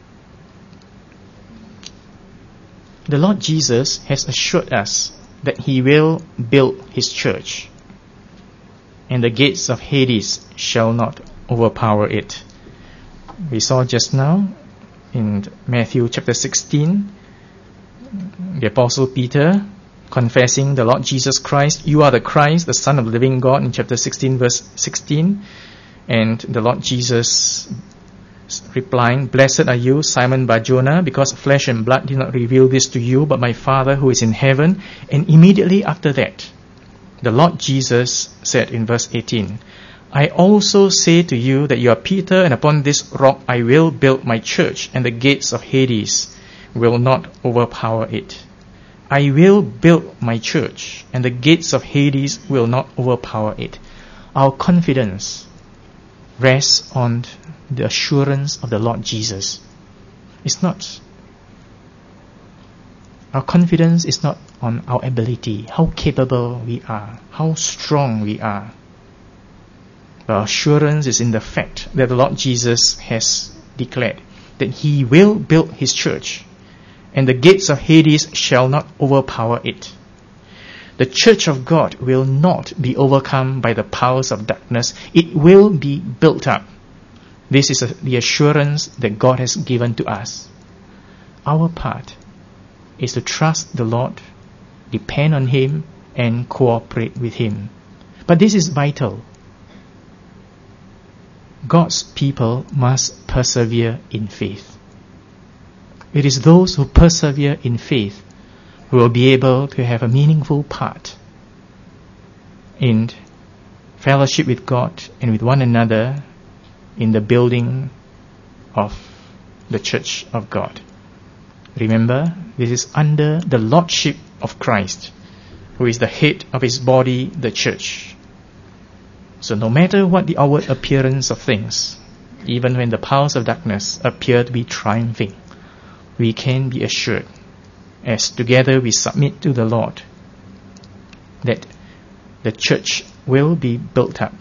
The Lord Jesus has assured us that He will build His church, and the gates of Hades shall not overpower it. We saw just now in Matthew chapter sixteen, the Apostle Peter confessing the Lord Jesus Christ, "You are the Christ, the Son of the living God," in chapter sixteen, verse sixteen. And the Lord Jesus replying, "Blessed are you, Simon Bar-Jonah, because flesh and blood did not reveal this to you, but my Father who is in heaven." And immediately after that, the Lord Jesus said in verse eighteen, "I also say to you that you are Peter, and upon this rock I will build my church, and the gates of Hades will not overpower it." I will build my church, and the gates of Hades will not overpower it. Our confidence rests on the assurance of the Lord Jesus. It's not. Our confidence is not on our ability, how capable we are, how strong we are. Our assurance is in the fact that the Lord Jesus has declared that He will build His church, and the gates of Hades shall not overpower it. The church of God will not be overcome by the powers of darkness. It will be built up. This is a, the assurance that God has given to us. Our part is to trust the Lord, depend on Him, and cooperate with Him. But this is vital. God's people must persevere in faith. It is those who persevere in faith who will be able to have a meaningful part in fellowship with God and with one another in the building of the church of God. Remember, this is under the lordship of Christ, who is the head of His body, the church. So no matter what the outward appearance of things, even when the powers of darkness appear to be triumphing, we can be assured, as together we submit to the Lord, that the church will be built up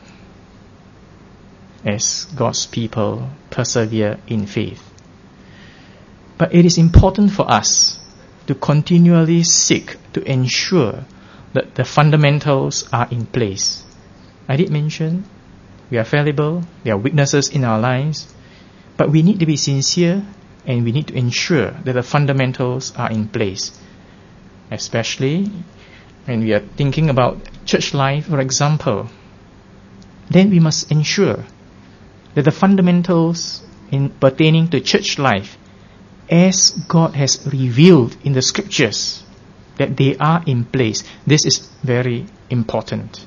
as God's people persevere in faith. But it is important for us to continually seek to ensure that the fundamentals are in place. I did mention we are fallible, there are weaknesses in our lives, but we need to be sincere and we need to ensure that the fundamentals are in place. Especially when we are thinking about church life, for example, then we must ensure that the fundamentals in pertaining to church life, as God has revealed in the scriptures, that they are in place. This is very important.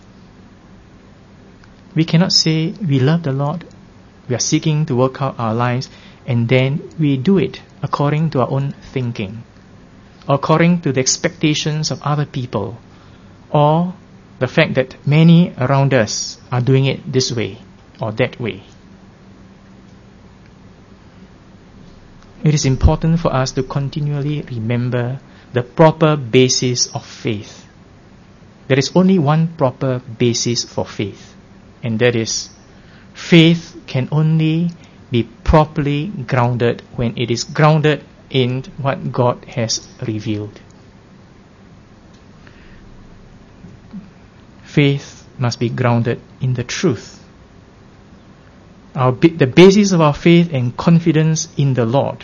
We cannot say we love the Lord, we are seeking to work out our lives, and then we do it according to our own thinking, according to the expectations of other people, or the fact that many around us are doing it this way or that way. It is important for us to continually remember the proper basis of faith. There is only one proper basis for faith, and that is faith can only be properly grounded when it is grounded in what God has revealed. Faith must be grounded in the truth. Our, the basis of our faith and confidence in the Lord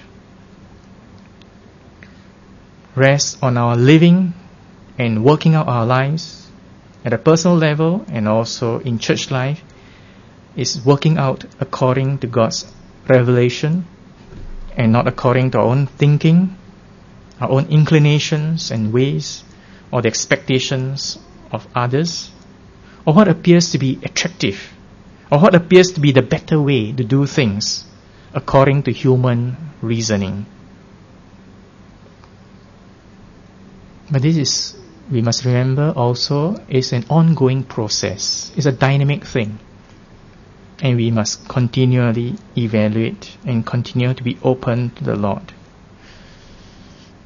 rests on our living and working out our lives at a personal level and also in church life, is working out according to God's revelation and not according to our own thinking, our own inclinations and ways, or the expectations of others, or what appears to be attractive, or what appears to be the better way to do things according to human reasoning. But this is, we must remember also, is an ongoing process. It's a dynamic thing. And we must continually evaluate and continue to be open to the Lord.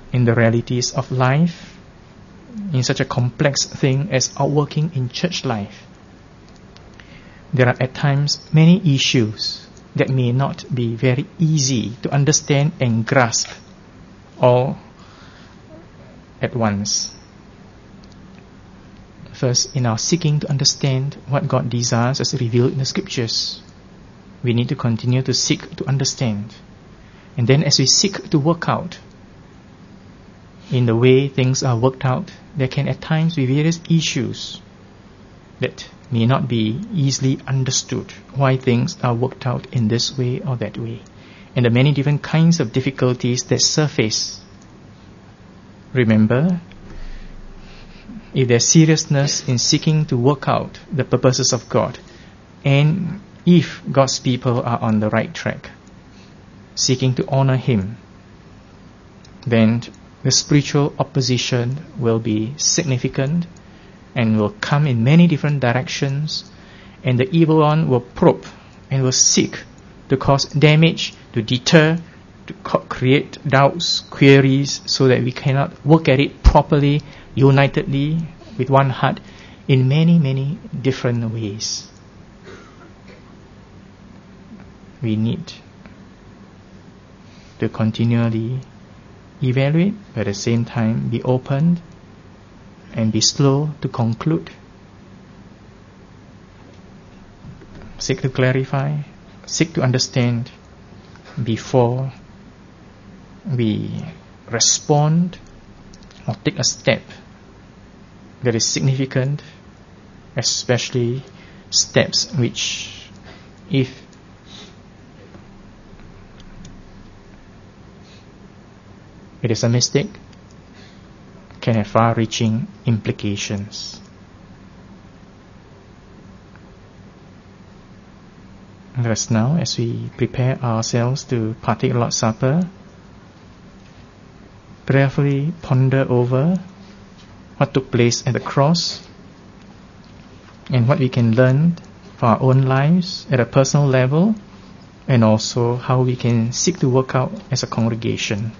in the realities of life, in such a complex thing as outworking in church life, there are at times many issues that may not be very easy to understand and grasp all at once. First, in our seeking to understand what God desires as revealed in the scriptures, we need to continue to seek to understand. And then as we seek to work out in the way things are worked out, there can at times be various issues that may not be easily understood, why things are worked out in this way or that way, and the many different kinds of difficulties that surface. Remember, if there's seriousness in seeking to work out the purposes of God, and if God's people are on the right track, seeking to honor Him, then the spiritual opposition will be significant and will come in many different directions, and the evil one will probe and will seek to cause damage, to deter, to co- create doubts, queries, so that we cannot work at it properly, unitedly, with one heart, in many, many different ways. We need to continually evaluate, but at the same time be open and be slow to conclude. Seek to clarify, seek to understand before we respond or take a step that is significant, especially steps which, if it is a mistake, can have far-reaching implications. Let us now, as we prepare ourselves to partake Lord's Supper, prayerfully ponder over what took place at the cross and what we can learn for our own lives at a personal level, and also how we can seek to work out as a congregation.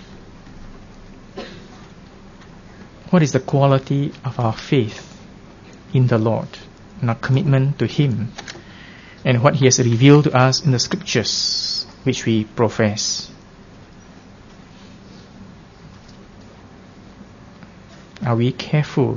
What is the quality of our faith in the Lord and our commitment to Him, and what He has revealed to us in the scriptures which we profess? Are we careful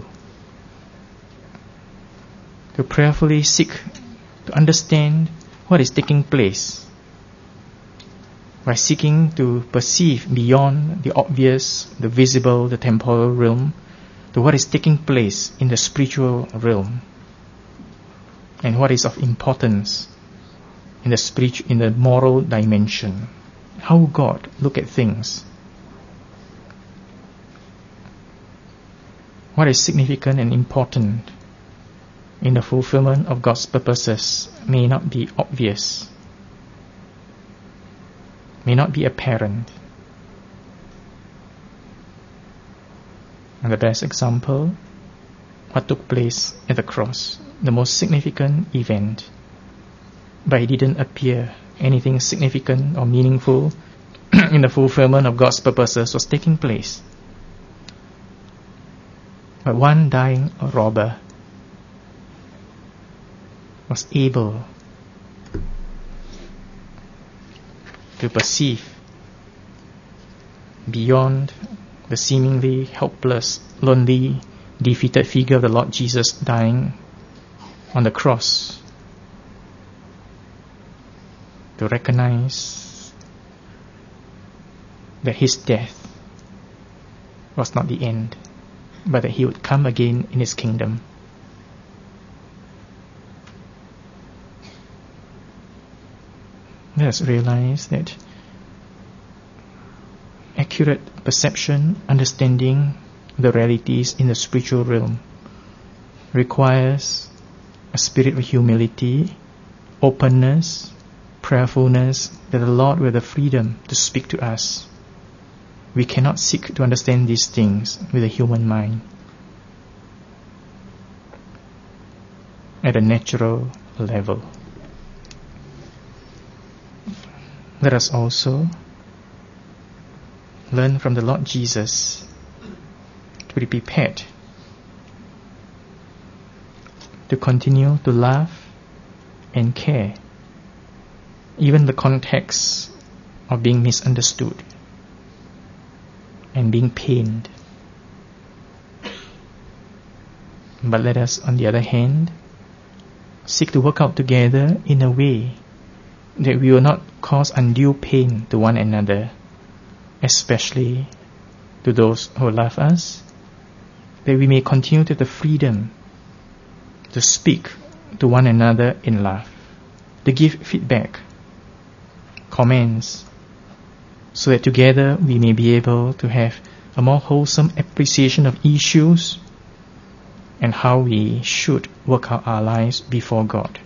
to prayerfully seek to understand what is taking place by seeking to perceive beyond the obvious, the visible, the temporal realm, to what is taking place in the spiritual realm, and what is of importance in the spiritual, in the moral dimension? How God look at things. What is significant and important in the fulfillment of God's purposes may not be obvious, may not be apparent. And the best example, what took place at the cross, the most significant event, but it didn't appear anything significant or meaningful in the fulfillment of God's purposes was taking place. But one dying robber was able to perceive beyond the seemingly helpless, lonely, defeated figure of the Lord Jesus dying on the cross, to recognize that His death was not the end, but that He would come again in His kingdom. Let us realize that accurate perception, understanding the realities in the spiritual realm requires a spirit of humility, openness, prayerfulness, that the Lord will have the freedom to speak to us. We cannot seek to understand these things with a human mind at a natural level. Let us also learn from the Lord Jesus to be prepared to continue to love and care, even the context of being misunderstood and being pained. But let us, on the other hand, seek to work out together in a way that we will not cause undue pain to one another, especially to those who love us, that we may continue to have the freedom to speak to one another in love, to give feedback, comments, so that together we may be able to have a more wholesome appreciation of issues and how we should work out our lives before God.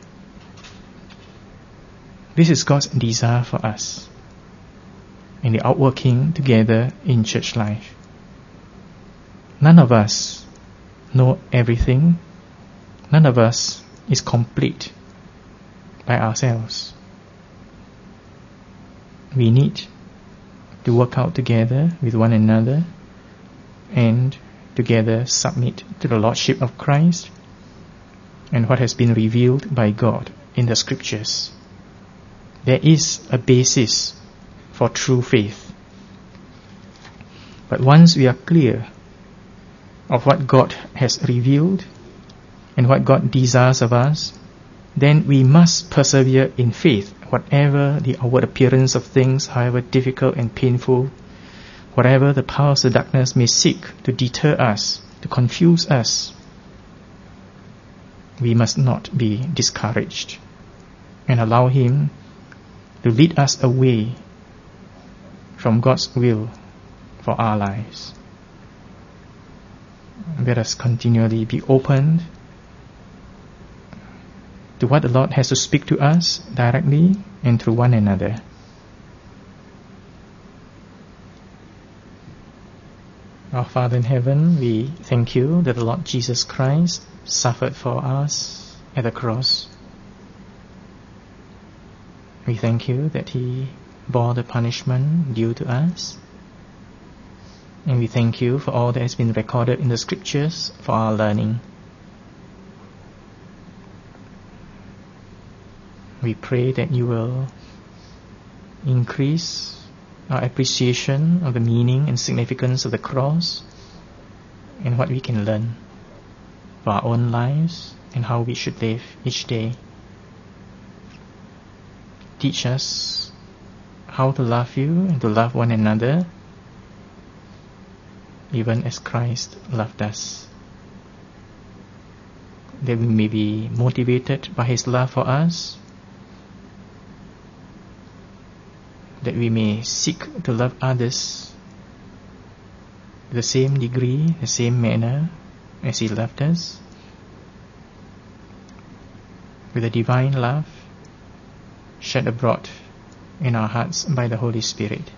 This is God's desire for us in the outworking together in church life. None of us know everything. None of us is complete by ourselves. We need to work out together with one another and together submit to the Lordship of Christ and what has been revealed by God in the Scriptures. There is a basis for true faith. But once we are clear of what God has revealed and what God desires of us, then we must persevere in faith, whatever the outward appearance of things, however difficult and painful, whatever the powers of darkness may seek to deter us, to confuse us. We must not be discouraged and allow Him to lead us away from God's will for our lives. Let us continually be open to what the Lord has to speak to us directly and through one another. Our Father in heaven, we thank you that the Lord Jesus Christ suffered for us at the cross. We thank you that He bore the punishment due to us. And we thank you for all that has been recorded in the Scriptures for our learning. We pray that you will increase our appreciation of the meaning and significance of the cross and what we can learn for our own lives and how we should live each day. Teach us how to love you and to love one another, even as Christ loved us. That we may be motivated by His love for us, that we may seek to love others to the same degree, the same manner as He loved us, with a divine love shed abroad in our hearts by the Holy Spirit.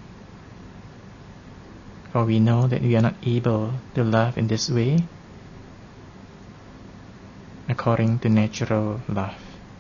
For we know that we are not able to love in this way according to natural love.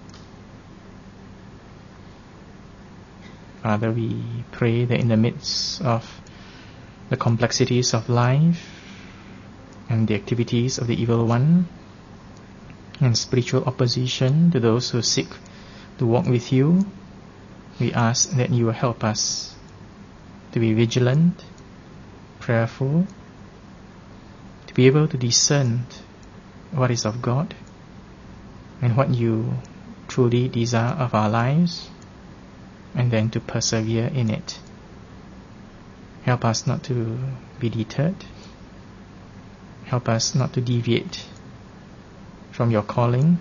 Father, we pray that in the midst of the complexities of life and the activities of the evil one and spiritual opposition to those who seek to walk with you, we ask that you will help us to be vigilant, prayerful, to be able to discern what is of God and what you truly desire of our lives, and then to persevere in it. Help us not to be deterred. Help us not to deviate from your calling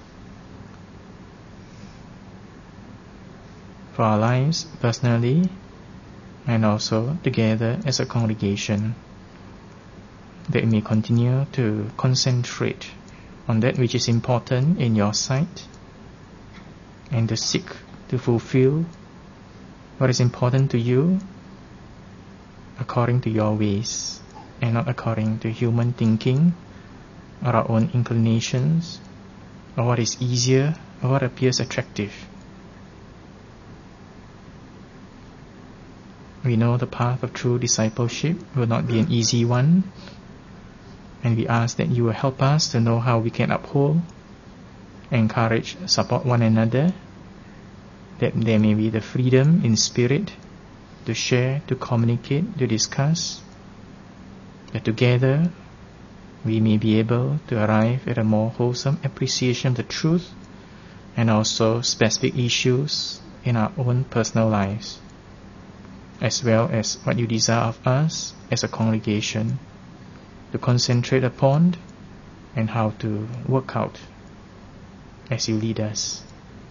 for our lives personally and also together as a congregation, that we may continue to concentrate on that which is important in your sight and to seek to fulfill what is important to you according to your ways and not according to human thinking or our own inclinations or what is easier or what appears attractive. We know the path of true discipleship will not be an easy one, and we ask that you will help us to know how we can uphold, encourage, support one another, that there may be the freedom in spirit to share, to communicate, to discuss, that together we may be able to arrive at a more wholesome appreciation of the truth and also specific issues in our own personal lives, as well as what you desire of us as a congregation to concentrate upon and how to work out as you lead us.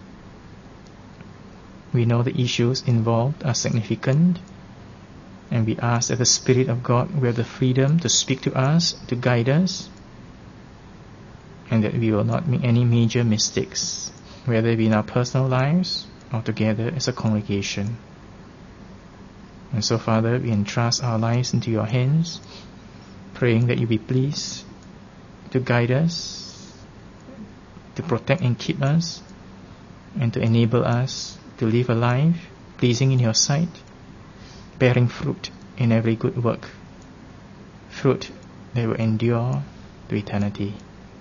We know the issues involved are significant, and we ask that the Spirit of God will have the freedom to speak to us, to guide us, and that we will not make any major mistakes, whether it be in our personal lives or together as a congregation. And so, Father, we entrust our lives into your hands, praying that you be pleased to guide us, to protect and keep us, and to enable us to live a life pleasing in your sight, bearing fruit in every good work, fruit that will endure to eternity.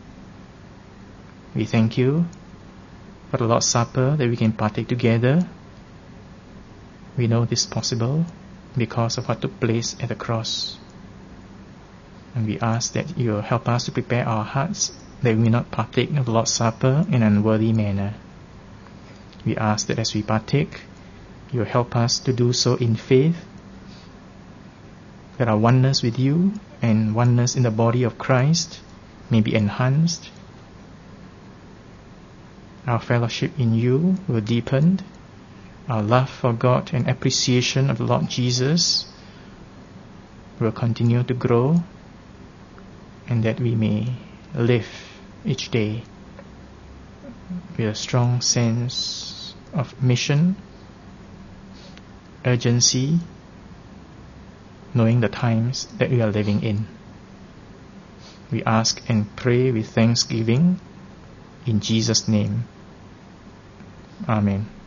We thank you for the Lord's Supper that we can partake together. We know this is possible because of what took place at the cross. And we ask that you will help us to prepare our hearts that we may not partake of the Lord's Supper in an unworthy manner. We ask that as we partake, you will help us to do so in faith, that our oneness with you and oneness in the body of Christ may be enhanced. Our fellowship in you will deepen. Our love for God and appreciation of the Lord Jesus will continue to grow, and that we may live each day with a strong sense of mission, urgency, knowing the times that we are living in. We ask and pray with thanksgiving in Jesus' name. Amen.